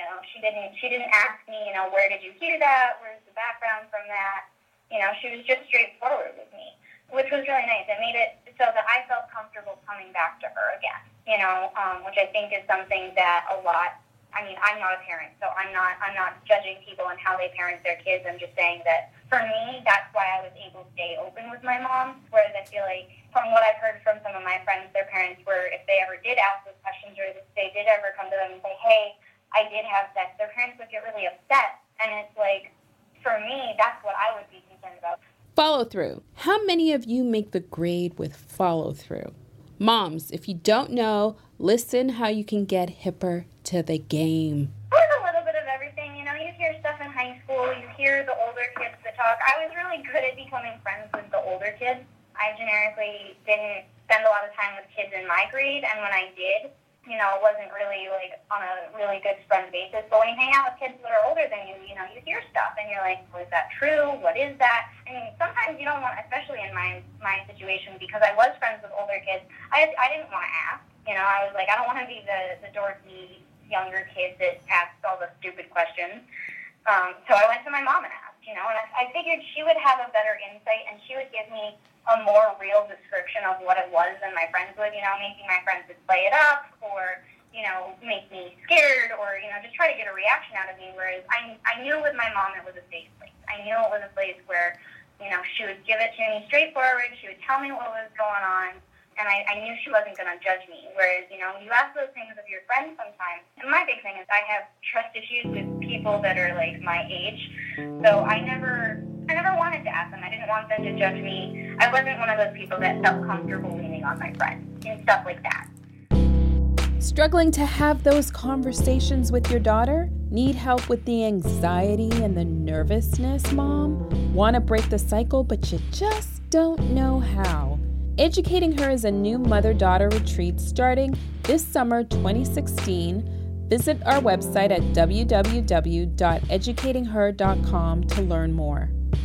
You know, she didn't she didn't ask me, you know, where did you hear that? Where's the background from that? You know, she was just straightforward with me, which was really nice. It made it so that I felt comfortable coming back to her again, you know, um, which I think is something that a lot, I mean, I'm not a parent, so I'm not I'm not judging people on how they parent their kids. I'm just saying that for me, that's why I was able to stay open with my mom, whereas I feel like from what I've heard from some of my friends, their parents were, if they ever did ask those questions or if they did ever come to them and say, hey, I did have sex, their parents would get really upset. And it's like, for me, that's what I would be concerned about. Follow through. How many of you make the grade with follow through? Moms, if you don't know, listen how you can get hipper to the game. There's a little bit of everything. You know, you hear stuff in high school, you hear the older kids that talk. I was really good at becoming friends with the older kids. I generically didn't spend a lot of time with kids in my grade, and when I did, you know, it wasn't really, like, on a really good friend basis. But when you hang out with kids that are older than you, you know, you hear stuff, and you're like, well, is that true? What is that? I mean, sometimes you don't want, especially in my my situation, because I was friends with older kids, I I didn't want to ask. You know, I was like, I don't want to be the, the dorky younger kid that asks all the stupid questions. Um, so I went to my mom and asked, you know, and I, I figured she would have a better insight, and she would give me a more real description of what it was than my friends would, you know, making my friends would play it up or, you know, make me scared or, you know, just try to get a reaction out of me, whereas I, I knew with my mom it was a safe place. I knew it was a place where, you know, she would give it to me straightforward, she would tell me what was going on, and I, I knew she wasn't going to judge me, whereas, you know, you ask those things of your friends sometimes, and my big thing is I have trust issues with people that are, like, my age, so I never... I never wanted to ask them. I didn't want them to judge me. I wasn't one of those people that felt comfortable leaning on my friends and stuff like that. Struggling to have those conversations with your daughter? Need help with the anxiety and the nervousness, Mom? Want to break the cycle, but you just don't know how? Educating Her is a new mother-daughter retreat starting this summer twenty sixteen. Visit our website at w w w dot educating her dot com to learn more.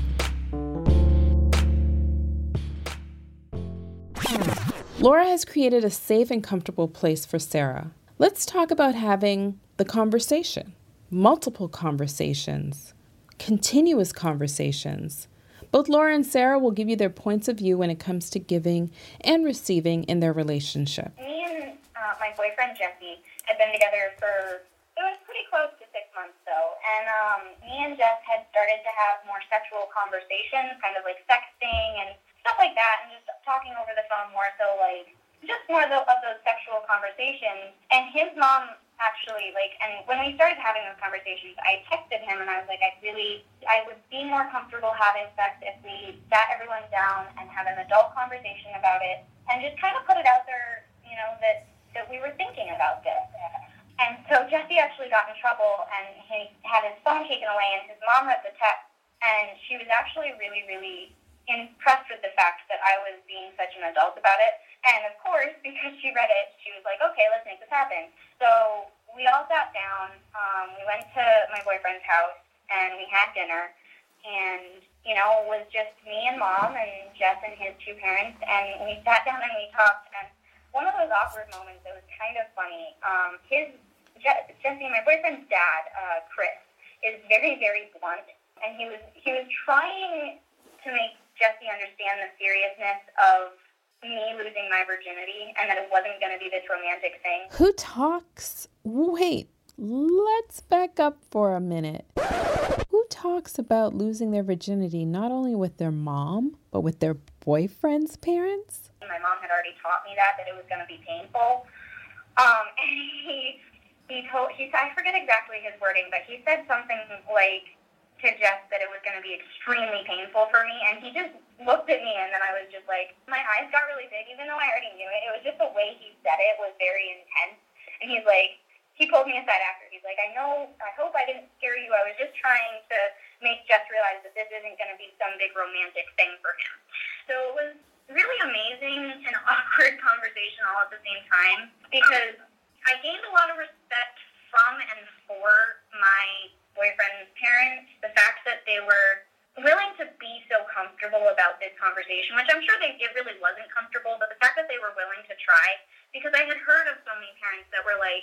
Laura has created a safe and comfortable place for Sarah. Let's talk about having the conversation, multiple conversations, continuous conversations. Both Laura and Sarah will give you their points of view when it comes to giving and receiving in their relationship. Me and uh, my boyfriend Jesse had been together for, it was pretty close to six months though, and um, me and Jess had started to have more sexual conversations, kind of like sexting and stuff like that, and just talking over the phone more so like, just more of, the, of those sexual conversations. And his mom actually, like, and when we started having those conversations, I texted him and I was like, I really, I would be more comfortable having sex if we sat everyone down and had an adult conversation about it and just kind of put it out there, you know, that, that we were thinking about this. And so Jesse actually got in trouble and he had his phone taken away and his mom read the text and she was actually really, really impressed with the fact that I was being such an adult about it. And of course, because she read it, she was like, okay, let's make this happen. So we all sat down, um, we went to my boyfriend's house, and we had dinner. And, you know, it was just me and Mom and Jess and his two parents. And we sat down and we talked. And one of those awkward moments that was kind of funny, um, his, Jesse, my boyfriend's dad, uh, Chris, is very, very blunt. And he was he was trying to make Jesse understand the seriousness of me losing my virginity and that it wasn't going to be this romantic thing. Who talks? Wait, let's back up for a minute. Who talks about losing their virginity not only with their mom, but with their boyfriend's parents? My mom had already taught me that, that it was going to be painful. Um, and he, he told, he, I forget exactly his wording, but he said something like, to Jess that it was going to be extremely painful for me, and he just looked at me, and then I was just like, my eyes got really big, even though I already knew it. It was just the way he said it was very intense, and he's like, he pulled me aside after. He's like, I know, I hope I didn't scare you. I was just trying to make Jess realize that this isn't going to be some big romantic thing for him. So it was really amazing and awkward conversation all at the same time, because I gained a lot of respect from and for my boyfriend's parents, the fact that they were willing to be so comfortable about this conversation, which I'm sure they, it really wasn't comfortable, but the fact that they were willing to try, because I had heard of so many parents that were like,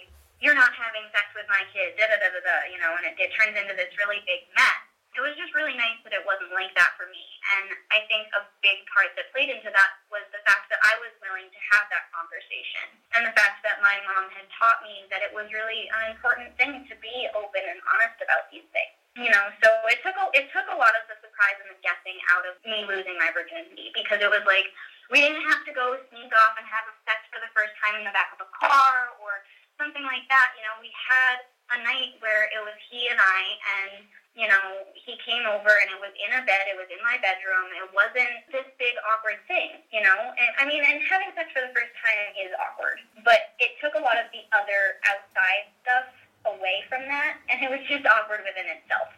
you're not having sex with my kid, da da da da da, you know, and it, it turns into this really big mess. It was just really nice that it wasn't like that for me. And I think a big part that played into that was the fact that I was willing to have that conversation. And the fact that my mom had taught me that it was really an important thing to be open and honest about these things. You know, so it took a, it took a lot of the surprise and the guessing out of me losing my virginity, because it was like, we didn't have to go sneak off and have sex for the first time in the back of a car or something like that. You know, we had a night where it was he and I, and you know, he came over and it was in a bed, it was in my bedroom, it wasn't this big awkward thing, you know, and I mean, and having sex for the first time is awkward, but it took a lot of the other outside stuff away from that, and it was just awkward within itself.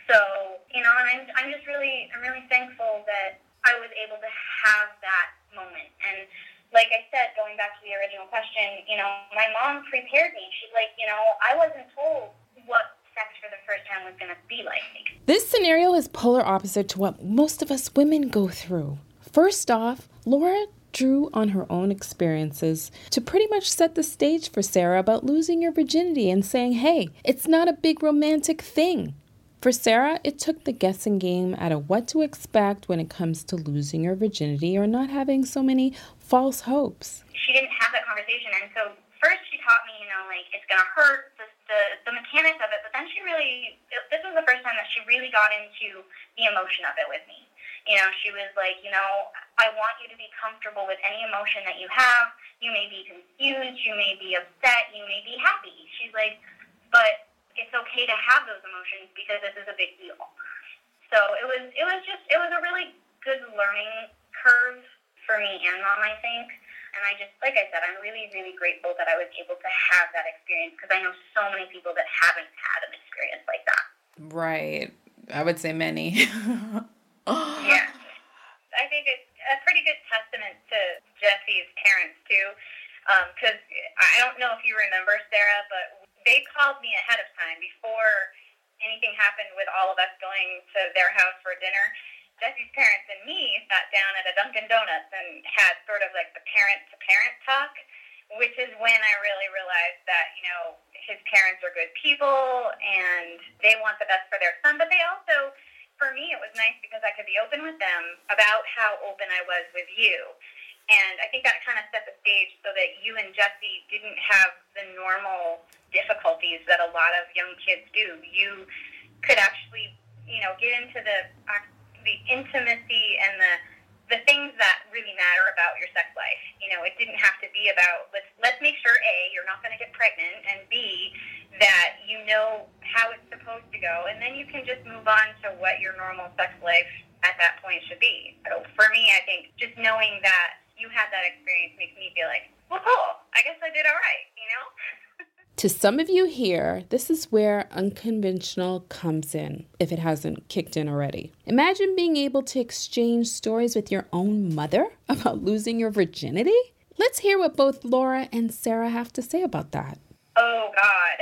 So, you know, and I'm, I'm just really, I'm really thankful that I was able to have that moment. And like I said, going back to the original question, you know, my mom prepared me. She's like, you know, I wasn't told what sex for the first time was going to be like. This scenario is polar opposite to what most of us women go through. First off, Laura drew on her own experiences to pretty much set the stage for Sarah about losing your virginity and saying, hey, it's not a big romantic thing. For Sarah, it took the guessing game out of what to expect when it comes to losing your virginity or not having so many false hopes. She didn't have that conversation, and so first she taught me, you know, like, it's going to hurt, the, the, the mechanics of it, but then she really, this was the first time that she really got into the emotion of it with me. You know, she was like, you know, I want you to be comfortable with any emotion that you have. You may be confused, you may be upset, you may be happy. She's like, but it's okay to have those emotions because this is a big deal. So it was, it was just, it was a really good learning curve for me and Mom, I think. And I just, like I said, I'm really, really grateful that I was able to have that experience, because I know so many people that haven't had an experience like that. Right. I would say many. Yeah. I think it's a pretty good testament to Jesse's parents, too, because um, I don't know if you remember, Sarah, but they called me ahead of time before anything happened with all of us going to their house for dinner. Jesse's parents and me sat down at a Dunkin' Donuts and had sort of like the parent-to-parent talk, which is when I really realized that, you know, his parents are good people and they want the best for their son, but they also, for me, it was nice because I could be open with them about how open I was with you. And I think that kind of set the stage so that you and Jesse didn't have the normal difficulties that a lot of young kids do. You could actually, you know, get into the the intimacy and the the things that really matter about your sex life. You know, it didn't have to be about, let's let's make sure, A, you're not going to get pregnant, and B, that you know how it's supposed to go, and then you can just move on to what your normal sex life at that point should be. So for me, I think just knowing that you had that experience makes me feel like, well, cool, I guess I did all right, you know? To some of you here, this is where unconventional comes in, if it hasn't kicked in already. Imagine being able to exchange stories with your own mother about losing your virginity. Let's hear what both Laura and Sarah have to say about that. Oh, God.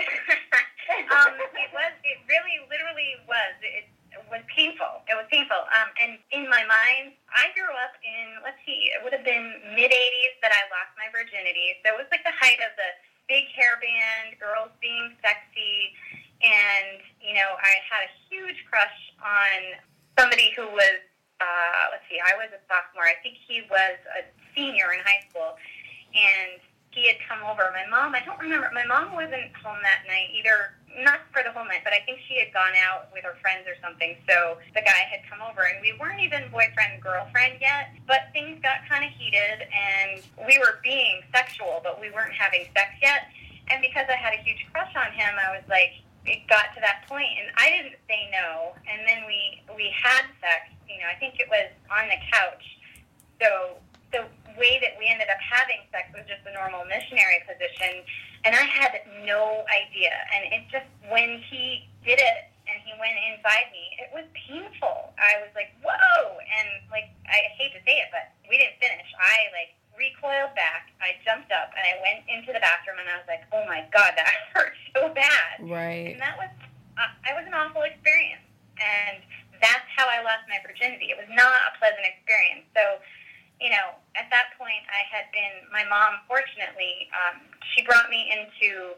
um, it was, it really, literally was. It, it was painful. It was painful. Um, and in my mind, I grew up in, let's see, it would have been mid-eighties that I lost my virginity. So it was like the height of the big hairband, girls being sexy, and, you know, I had a huge crush on somebody who was, uh, let's see, I was a sophomore. I think he was a senior in high school, and he had come over. My mom, I don't remember, my mom wasn't home that night either, not for the whole night, but I think she had gone out with her friends or something, so the guy had come over, and we weren't even boyfriend-girlfriend yet, but things got kind of heated, and we were being sexual, but we weren't having sex yet, and because I had a huge crush on him, I was like, it got to that point, and I didn't say no, and then we, we had sex, you know, I think it was on the couch, so the way that we ended up having sex was just a normal missionary position, and I had no idea. And it just, when he did it and he went inside me, it was painful. I was like, whoa! And, like, I hate to say it, but we didn't finish. I, like, recoiled back. I jumped up, and I went into the bathroom, and I was like, oh, my God, that hurt so bad. Right. And that was, uh, it was an awful experience. And that's how I lost my virginity. It was not a pleasant experience. So, you know, at that point, I had been, my mom, fortunately, um, she brought me into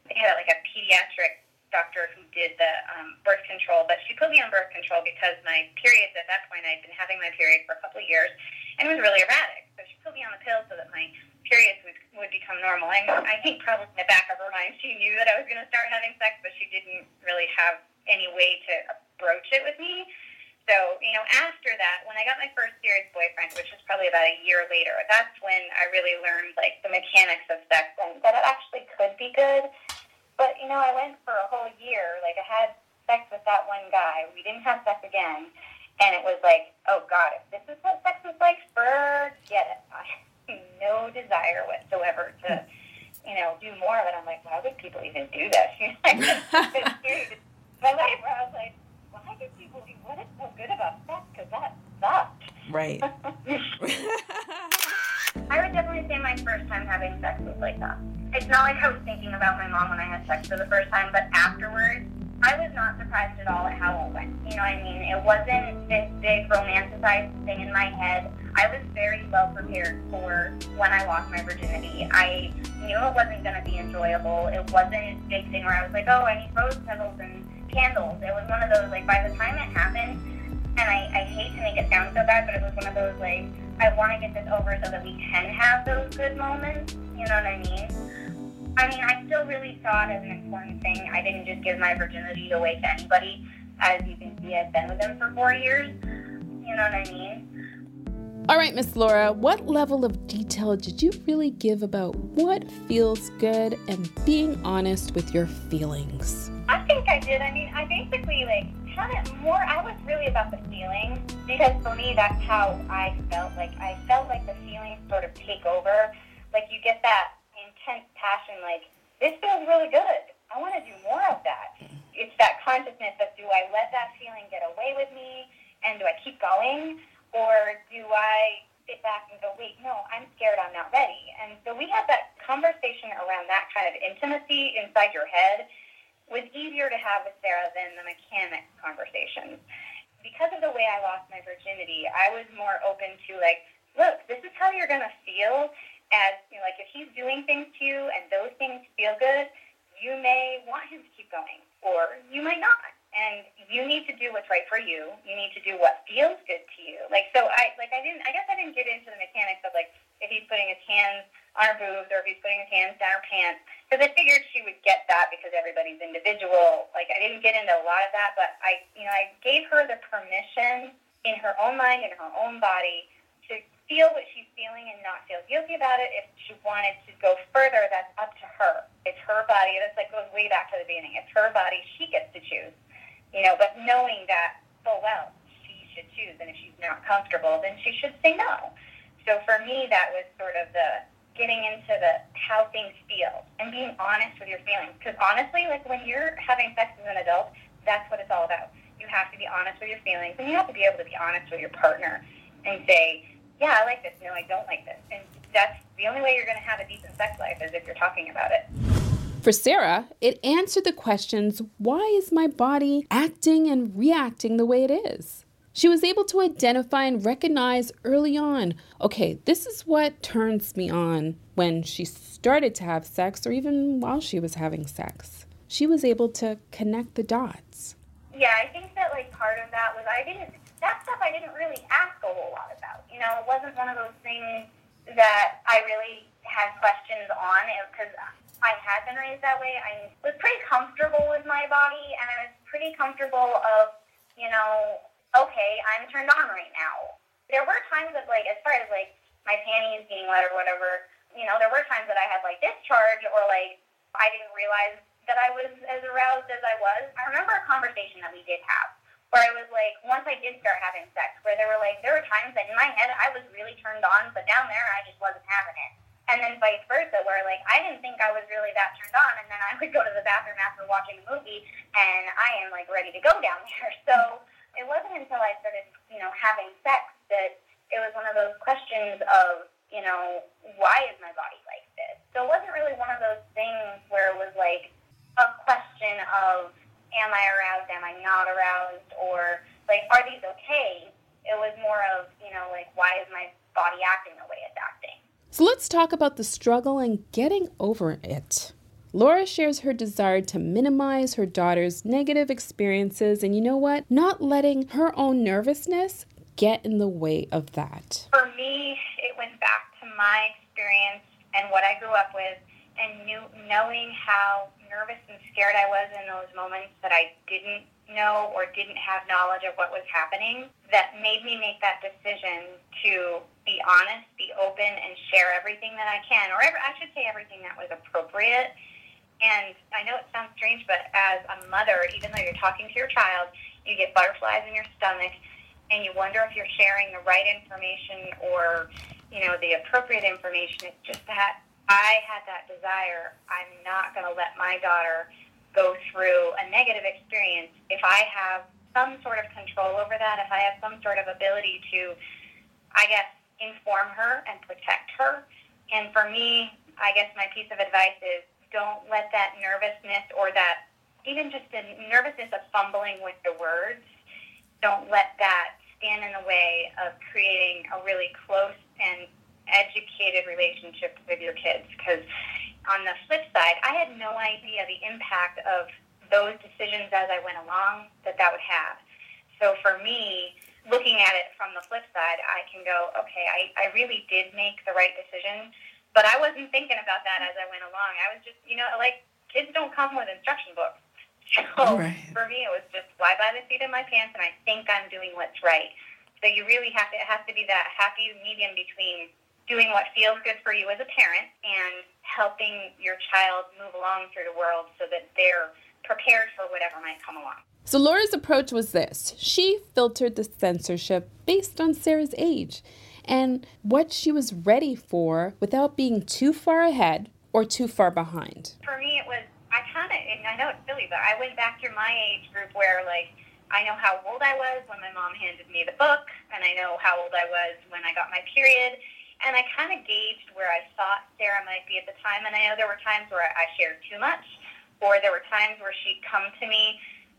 They had like a pediatric doctor who did the um, birth control, but she put me on birth control because my periods at that point, I'd been having my period for a couple of years, and it was really erratic. So she put me on the pill so that my periods would, would become normal. And I think probably in the back of her mind, she knew that I was going to start having sex, but she didn't really have any way to approach it with me. So, you know, after that, when I got my first serious boyfriend, which was probably about a year later, that's when I really learned, like, the mechanics of sex and that it actually could be good. But, you know, I went for a whole year. Like, I had sex with that one guy. We didn't have sex again. And it was like, oh, God, if this is what sex is like, forget it. I have no desire whatsoever to, you know, do more of it. I'm like, why would people even do this? You know, I just my life where I was like, why do people do, what is so good about sex? Because that sucked. Right. I would definitely say my first time having sex was like that. It's not like I was thinking about my mom when I had sex for the first time, but afterwards, I was not surprised at all at how it went. You know what I mean? It wasn't this big romanticized thing in my head. I was very well prepared for when I lost my virginity. I knew it wasn't going to be enjoyable. It wasn't a big thing where I was like, oh, I need rose petals and candles. It was one of those, like, by the time it happened, and I, I hate to make it sound so bad, but it was one of those, like, I want to get this over so that we can have those good moments. You know what I mean? I mean, I still really saw it as an important thing. I didn't just give my virginity away to anybody. As you can see, I've been with him for four years. You know what I mean? All right, Miss Laura, what level of detail did you really give about what feels good and being honest with your feelings? I think I did. I mean, I basically, like, had it more, I was really about the feelings, because for me, that's how I felt. Like, I felt like the feelings sort of take over. Like, you get that intense passion, like, this feels really good. I want to do more of that. It's that consciousness of, do I let that feeling get away with me, and do I keep going, or do I sit back and go, wait, no, I'm scared, I'm not ready. And so we had that conversation around that kind of intimacy inside your head was easier to have with Sarah than the mechanics conversations. Because of the way I lost my virginity, I was more open to, like, look, this is how you're going to feel. As, you know, like, if he's doing things to you and those things feel good, you may want him to keep going, or you might not. And you need to do what's right for you. You need to do what feels good to you. Like, so I, like, I didn't, I guess I didn't get into the mechanics of, like, if he's putting his hands on her boobs or if he's putting his hands down her pants, because I figured she would get that because everybody's individual. Like, I didn't get into a lot of that, but I, you know, I gave her the permission in her own mind and her own body to feel what she's feeling and not feel guilty about it. If she wanted to go further, that's up to her. It's her body. That's like goes way back to the beginning. It's her body. She gets to choose. You know, but knowing that, oh, well, she should choose, and if she's not comfortable, then she should say no. So for me, that was sort of the getting into the how things feel and being honest with your feelings. Because honestly, like, when you're having sex as an adult, that's what it's all about. You have to be honest with your feelings, and you have to be able to be honest with your partner and say, yeah, I like this. No, I don't like this. And that's the only way you're going to have a decent sex life is if you're talking about it. For Sarah, it answered the questions, why is my body acting and reacting the way it is? She was able to identify and recognize early on, okay, this is what turns me on when she started to have sex or even while she was having sex. She was able to connect the dots. Yeah, I think that, like, part of that was I didn't, that stuff I didn't really ask a whole lot about. You know, it wasn't one of those things that I really had questions on because I had been raised that way. I was pretty comfortable with my body, and I was pretty comfortable of, you know, okay, I'm turned on right now. There were times that, like, as far as, like, my panties being wet or whatever, you know, there were times that I had, like, discharge or, like, I didn't realize that I was as aroused as I was. I remember a conversation that we did have where I was, like, once I did start having sex, where there were, like, there were times that in my head I was really turned on, but down there I just wasn't having it. And then vice versa, where, like, I didn't think I was really that turned on, and then I would go to the bathroom after watching a movie, and I am, like, ready to go down there. So it wasn't until I started, you know, having sex that it was one of those questions of, you know, why is my body like this? So it wasn't really one of those things where it was, like, a question of, am I aroused, am I not aroused, or, like, are these okay? It was more of, you know, like, why is my body acting the way it's acting? So let's talk about the struggle and getting over it. Laura shares her desire to minimize her daughter's negative experiences and, you know what, not letting her own nervousness get in the way of that. For me, it went back to my experience and what I grew up with, and knew, knowing how nervous and scared I was in those moments that I didn't know or didn't have knowledge of what was happening, that made me make that decision to be honest, be open, and share everything that I can, or ever, I should say everything that was appropriate. And I know it sounds strange, but as a mother, even though you're talking to your child, you get butterflies in your stomach, and you wonder if you're sharing the right information or, you know, the appropriate information. It's just that I had that desire. I'm not going to let my daughter go through a negative experience if I have some sort of control over that, if I have some sort of ability to, I guess, inform her and protect her. And for me, I guess my piece of advice is don't let that nervousness or that, even just the nervousness of fumbling with the words, don't let that stand in the way of creating a really close and educated relationship with your kids. Because on the flip side, I had no idea the impact of those decisions as I went along that that would have. So for me, looking at it from the flip side, I can go, okay, I, I really did make the right decision, but I wasn't thinking about that as I went along. I was just, you know, like, kids don't come with instruction books. So right. For me, it was just fly by the seat of my pants, and I think I'm doing what's right. So you really have to, it has to be that happy medium between doing what feels good for you as a parent and helping your child move along through the world so that they're prepared for whatever might come along. So Laura's approach was this. She filtered the censorship based on Sarah's age and what she was ready for without being too far ahead or too far behind. For me, it was, I kind of, and I know it's silly, but I went back through my age group where, like, I know how old I was when my mom handed me the book, and I know how old I was when I got my period. And I kind of gauged where I thought Sarah might be at the time. And I know there were times where I shared too much, or there were times where she'd come to me,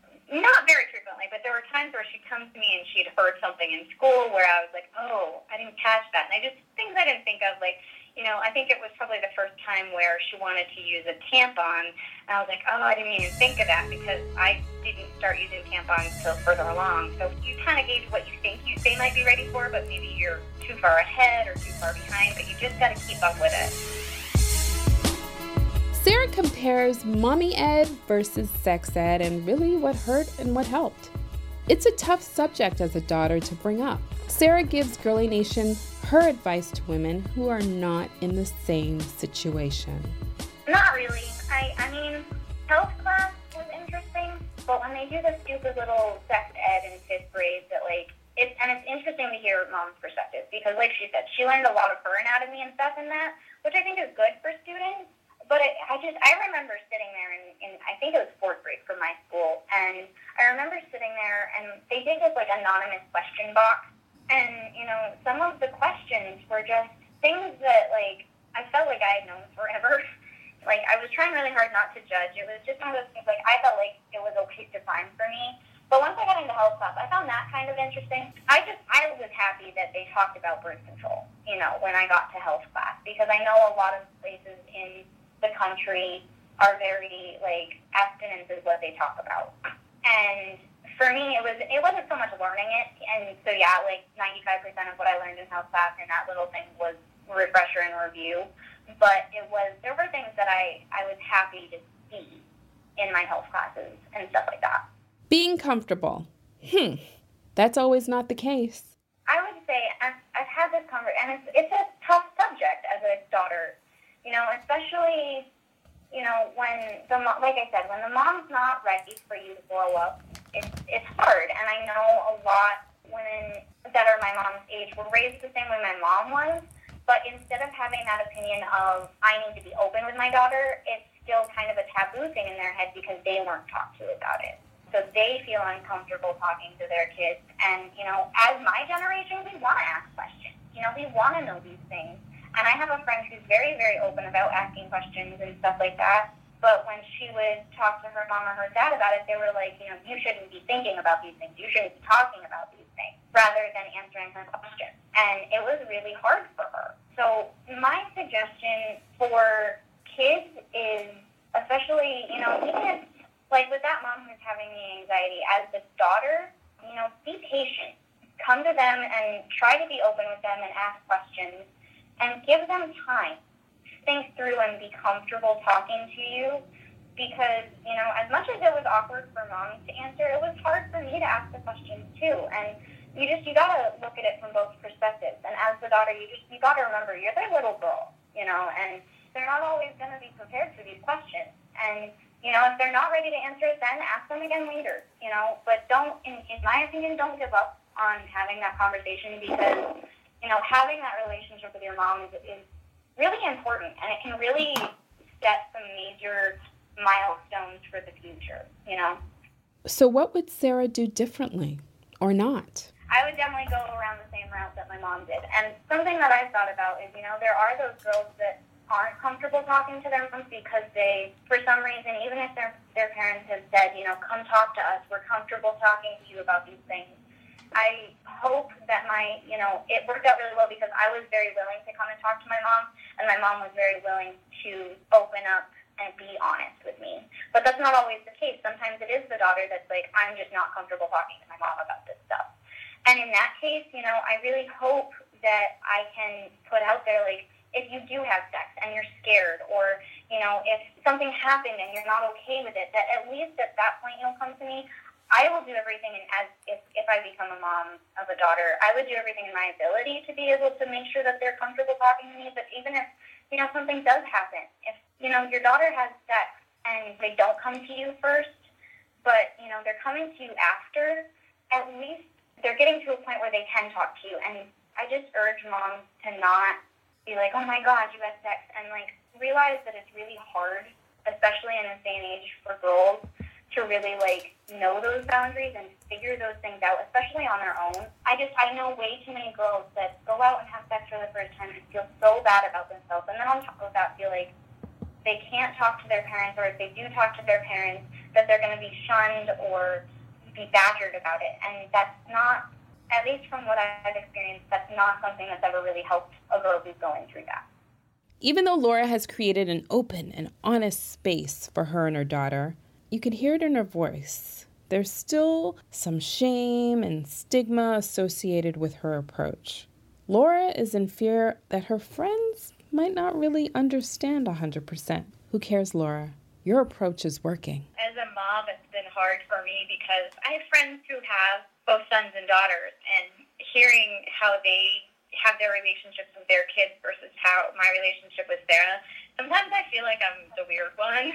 not very frequently, but there were times where she'd come to me and she'd heard something in school where I was like, oh, I didn't catch that. And I just, things I didn't think of, like, you know, I think it was probably the first time where she wanted to use a tampon. And I was like, oh, I didn't even think of that because I didn't start using tampons until further along. So you kind of gauge what you think you, they might be ready for, but maybe you're too far ahead or too far behind, but you just got to keep up with it. Sarah compares mommy ed versus sex ed and really what hurt and what helped. It's a tough subject as a daughter to bring up. Sarah gives Girly Nation her advice to women who are not in the same situation. Not really. I, I mean, health class was interesting, but when they do the stupid little sex ed in fifth grade, that like, it's, and it's interesting to hear mom's perspective because, like she said, she learned a lot of her anatomy and stuff in that, which I think is good for students. But it, I just, I remember sitting there in, in, I think it was fourth grade for my school, and I remember sitting there, and they did this, like, anonymous question box, and, you know, some of the questions were just things that, like, I felt like I had known forever. Like, I was trying really hard not to judge. It was just one of those things, like, I felt like it was okay to find for me. But once I got into health class, I found that kind of interesting. I just, I was happy that they talked about birth control, you know, when I got to health class, because I know a lot of places in the country are very, like, abstinence is what they talk about. And for me, it was, it wasn't so much learning it. And so, yeah, like, ninety-five percent of what I learned in health class in that little thing was refresher and review. But it was, there were things that I, I was happy to see in my health classes and stuff like that. Being comfortable. Hmm. That's always not the case. I would say I've, I've had this conversation, and it's, it's a tough subject as a daughter. You know, especially, you know, when the, like I said, when the mom's not ready for you to grow up, it's, it's hard. And I know a lot women that are my mom's age were raised the same way my mom was, but instead of having that opinion of, I need to be open with my daughter, it's still kind of a taboo thing in their head because they weren't talked to about it. So they feel uncomfortable talking to their kids. And, you know, as my generation, we want to ask questions. You know, we want to know these things. And I have a friend who's very, very open about asking questions and stuff like that. But when she would talk to her mom or her dad about it, they were like, you know, you shouldn't be thinking about these things. You shouldn't be talking about these things, rather than answering her questions. And it was really hard for her. So my suggestion for kids is especially, you know, even if, like with that mom who's having the anxiety, as the daughter, you know, be patient. Come to them and try to be open with them and ask questions and give them time. Think through and be comfortable talking to you because, you know, as much as it was awkward for mom to answer, it was hard for me to ask the questions too. And you just, you got to look at it from both perspectives. And as the daughter, you just, you got to remember, you're their little girl, you know, and they're not always going to be prepared for these questions. And, you know, if they're not ready to answer it then, ask them again later, you know. But don't, in, in my opinion, don't give up on having that conversation because, you know, having that relationship with your mom is, is really important. And it can really set some major milestones for the future, you know. So what would Sarah do differently or not? I would definitely go around the same route that my mom did. And something that I've thought about is, you know, there are those girls that aren't comfortable talking to their moms because they, for some reason, even if their their parents have said, you know, come talk to us, we're comfortable talking to you about these things. I hope that my, you know, it worked out really well because I was very willing to come and talk to my mom, and my mom was very willing to open up and be honest with me. But that's not always the case. Sometimes it is the daughter that's like, I'm just not comfortable talking to my mom about this stuff. And in that case, you know, I really hope that I can put out there, like, if you do have sex and you're scared, or, you know, if something happened and you're not okay with it, that at least at that point you'll come to me. I will do everything, and as if, if I become a mom of a daughter, I would do everything in my ability to be able to make sure that they're comfortable talking to me. But even if, you know, something does happen, if, you know, your daughter has sex and they don't come to you first, but, you know, they're coming to you after, at least they're getting to a point where they can talk to you. And I just urge moms to not be like, oh my God, you had sex, and like realize that it's really hard, especially in this day and age for girls, to really like know those boundaries and figure those things out, especially on their own. I just, I know way too many girls that go out and have sex for the first time and feel so bad about themselves, and then on top of that feel like they can't talk to their parents, or if they do talk to their parents, that they're going to be shunned or be badgered about it. And that's not, at least from what I've experienced, that's not something that's ever really helped a girl who's going through that. Even though Laura has created an open and honest space for her and her daughter, you can hear it in her voice. There's still some shame and stigma associated with her approach. Laura is in fear that her friends might not really understand one hundred percent. Who cares, Laura? Your approach is working. As a mom, it's been hard for me because I have friends who have both sons and daughters, and hearing how they have their relationships with their kids versus how my relationship with Sarah, sometimes I feel like I'm the weird one.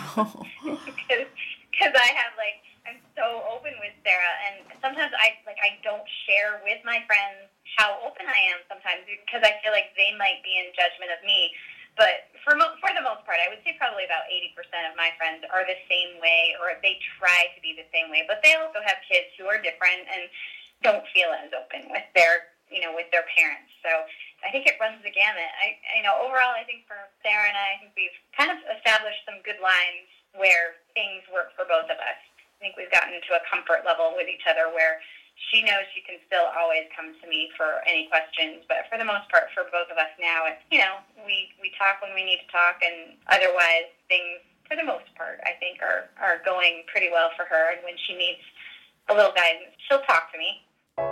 because because I have, like, I'm so open with Sarah, and sometimes I, like, I don't share with my friends how open I am sometimes because I feel like they might be in judgment of me. But for mo- for the most part, I would say probably about eighty percent of my friends are the same way, or they try to be the same way. But they also have kids who are different and don't feel as open with their, you know, with their parents. So I think it runs the gamut. I, you know, overall, I think for Sarah and I, I think we've kind of established some good lines where things work for both of us. I think we've gotten to a comfort level with each other where she knows she can still always come to me for any questions. But for the most part, for both of us now, it's, you know, we, we talk when we need to talk, and otherwise things, for the most part, I think are, are going pretty well for her. And when she needs a little guidance, she'll talk to me.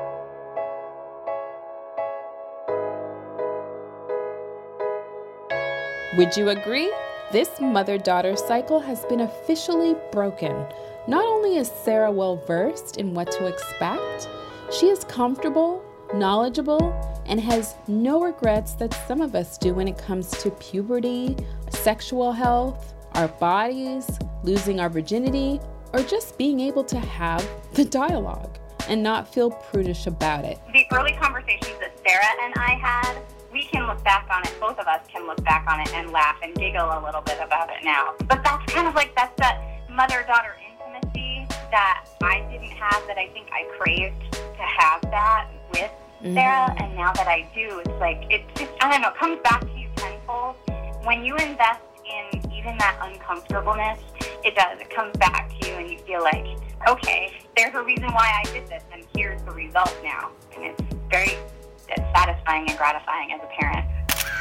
Would you agree? This mother-daughter cycle has been officially broken. Not only is Sarah well-versed in what to expect, she is comfortable, knowledgeable, and has no regrets that some of us do when it comes to puberty, sexual health, our bodies, losing our virginity, or just being able to have the dialogue and not feel prudish about it. The early conversations that Sarah and I had, we can look back on it, both of us can look back on it and laugh and giggle a little bit about it now. But that's kind of like, that's that mother-daughter intimacy that I didn't have, that I think I craved to have that with mm-hmm. Sarah. And now that I do, it's like, it just, I don't know, it comes back to you tenfold. When you invest in even that uncomfortableness, it does. It comes back to you and you feel like, okay, there's a reason why I did this, and here's the result now. And it's very it's satisfying and gratifying as a parent.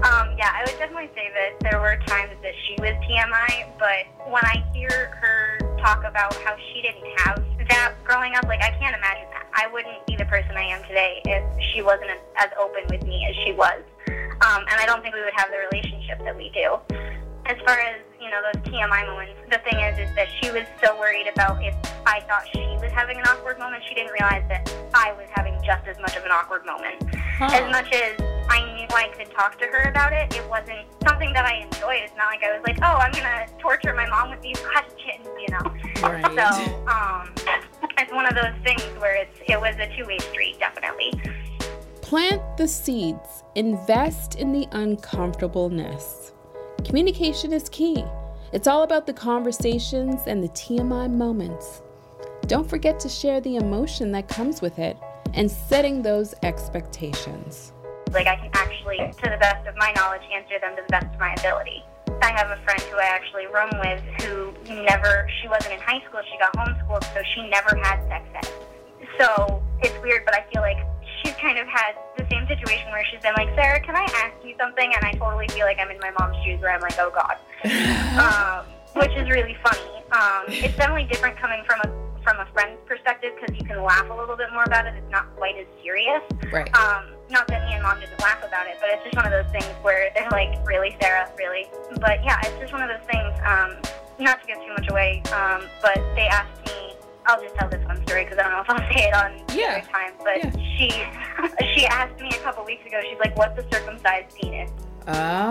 Um, yeah, I would definitely say that there were times that she was T M I, but when I hear her talk about how she didn't have that growing up, like, I can't imagine that. I wouldn't be the person I am today if she wasn't as open with me as she was. Um, and I don't think we would have the relationship that we do. As far as, you know, those T M I moments, the thing is, is that she was so worried about if I thought she was having an awkward moment, she didn't realize that I was having just as much of an awkward moment. Huh. As much as I knew I could talk to her about it, it wasn't something that I enjoyed. It's not like I was like, oh, I'm going to torture my mom with these questions, you know. Right. So um, it's one of those things where it's it was a two-way street, definitely. Plant the seeds. Invest in the uncomfortableness. Communication is key. It's all about the conversations and the T M I moments. Don't forget to share the emotion that comes with it and setting those expectations. Like, I can actually, to the best of my knowledge, answer them to the best of my ability. I have a friend who I actually room with who never, she wasn't in high school, she got homeschooled, so she never had sex ed. So it's weird, but I feel like she's kind of had the same situation where she's been like, Sarah, can I ask you something? And I totally feel like I'm in my mom's shoes where I'm like, oh God. um, which is really funny. Um, it's definitely different coming from a from a friend's perspective because you can laugh a little bit more about it. It's not quite as serious. Right. Um, not that me and mom didn't laugh about it, but it's just one of those things where they're like, really, Sarah, really? But yeah, it's just one of those things, um, not to give too much away, um, but they asked me, I'll just tell this one story because I don't know if I'll say it on yeah. other time, but yeah. she she asked me a couple weeks ago, she's like, what's a circumcised penis? Oh.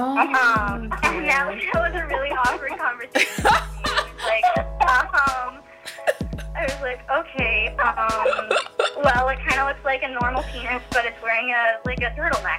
Um, and that was, that was a really awkward conversation. It was like, um, I was like, okay, um, well, it kind of looks like a normal penis, but it's wearing a like a turtleneck.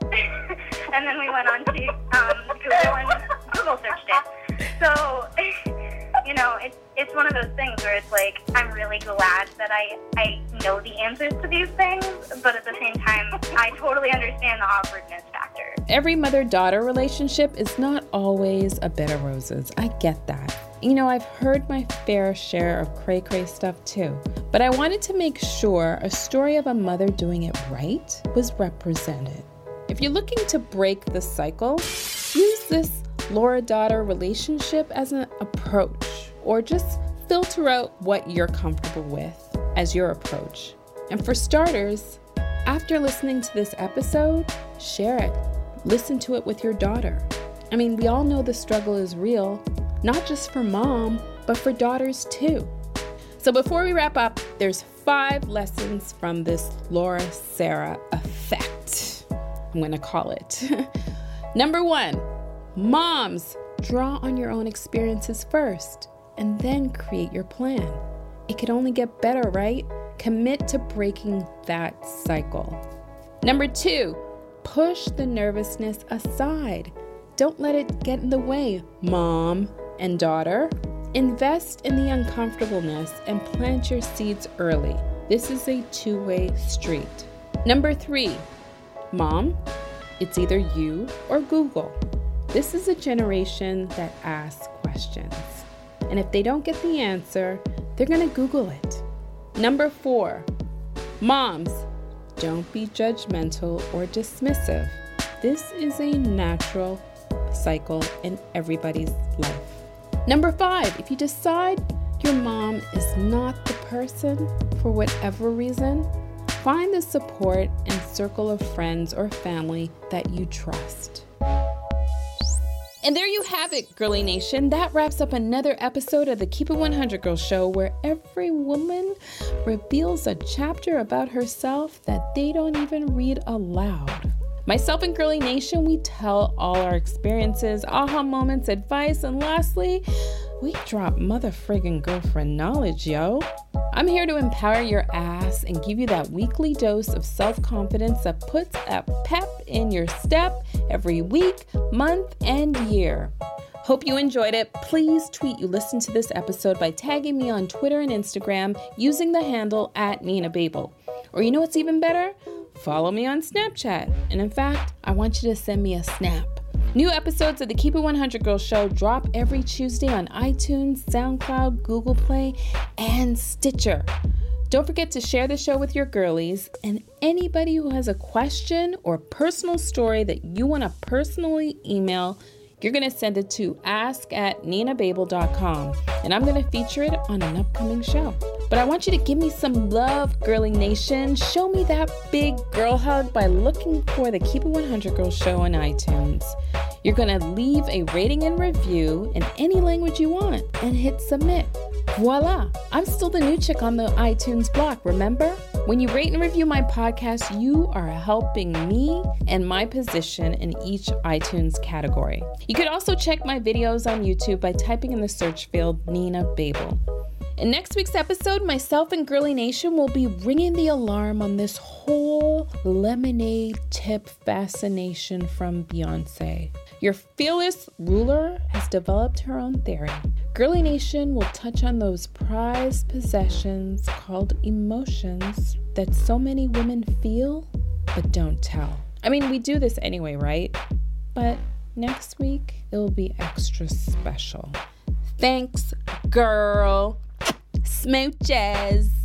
And then we went on to um, Google and Google searched it. So, you know, it's it's one of those things where it's like, I'm really glad that I, I know the answers to these things, but at the same time, I totally understand the awkwardness factor. Every mother-daughter relationship is not always a bed of roses. I get that. You know, I've heard my fair share of cray-cray stuff too, but I wanted to make sure a story of a mother doing it right was represented. If you're looking to break the cycle, use this Laura-daughter relationship as an approach, or just filter out what you're comfortable with as your approach. And for starters, after listening to this episode, share it. Listen to it with your daughter. I mean, we all know the struggle is real, not just for mom, but for daughters too. So before we wrap up, there's five lessons from this Laura Sarah effect, I'm gonna call it. Number one, moms, draw on your own experiences first and then create your plan. It could only get better, right? Commit to breaking that cycle. Number two, push the nervousness aside. Don't let it get in the way, mom and daughter. Invest in the uncomfortableness and plant your seeds early. This is a two-way street. Number three, mom, it's either you or Google. This is a generation that asks questions. And if they don't get the answer, they're gonna Google it. Number four, moms, don't be judgmental or dismissive. This is a natural cycle in everybody's life. Number five, if you decide your mom is not the person for whatever reason, find the support and circle of friends or family that you trust. And there you have it, Girly Nation. That wraps up another episode of the Keep It one hundred Girl Show, where every woman reveals a chapter about herself that they don't even read aloud. Myself and Girly Nation, we tell all our experiences, aha moments, advice, and lastly, we drop mother friggin' girlfriend knowledge, yo. I'm here to empower your ass and give you that weekly dose of self-confidence that puts a pep in your step every week, month, and year. Hope you enjoyed it. Please tweet you listened to this episode by tagging me on Twitter and Instagram using the handle at Nina Babel. Or you know what's even better? Follow me on Snapchat. And in fact, I want you to send me a snap. New episodes of the Keep It one hundred Girl Show drop every Tuesday on iTunes, SoundCloud, Google Play, and Stitcher. Don't forget to share the show with your girlies, and anybody who has a question or personal story that you want to personally email, you're going to send it to ask at nina babel dot com, and I'm going to feature it on an upcoming show. But I want you to give me some love, Girly Nation. Show me that big girl hug by looking for the Keep It one hundred Girls Show on iTunes. You're going to leave a rating and review in any language you want and hit submit. Voila! I'm still the new chick on the iTunes block, remember? When you rate and review my podcast, you are helping me and my position in each iTunes category. You could also check my videos on YouTube by typing in the search field Nina Babel. In next week's episode, myself and Girly Nation will be ringing the alarm on this whole lemonade tip fascination from Beyonce. Your fearless ruler has developed her own theory. Girly Nation will touch on those prized possessions called emotions that so many women feel but don't tell. I mean, we do this anyway, right? But next week, it will be extra special. Thanks, girl. Smooches.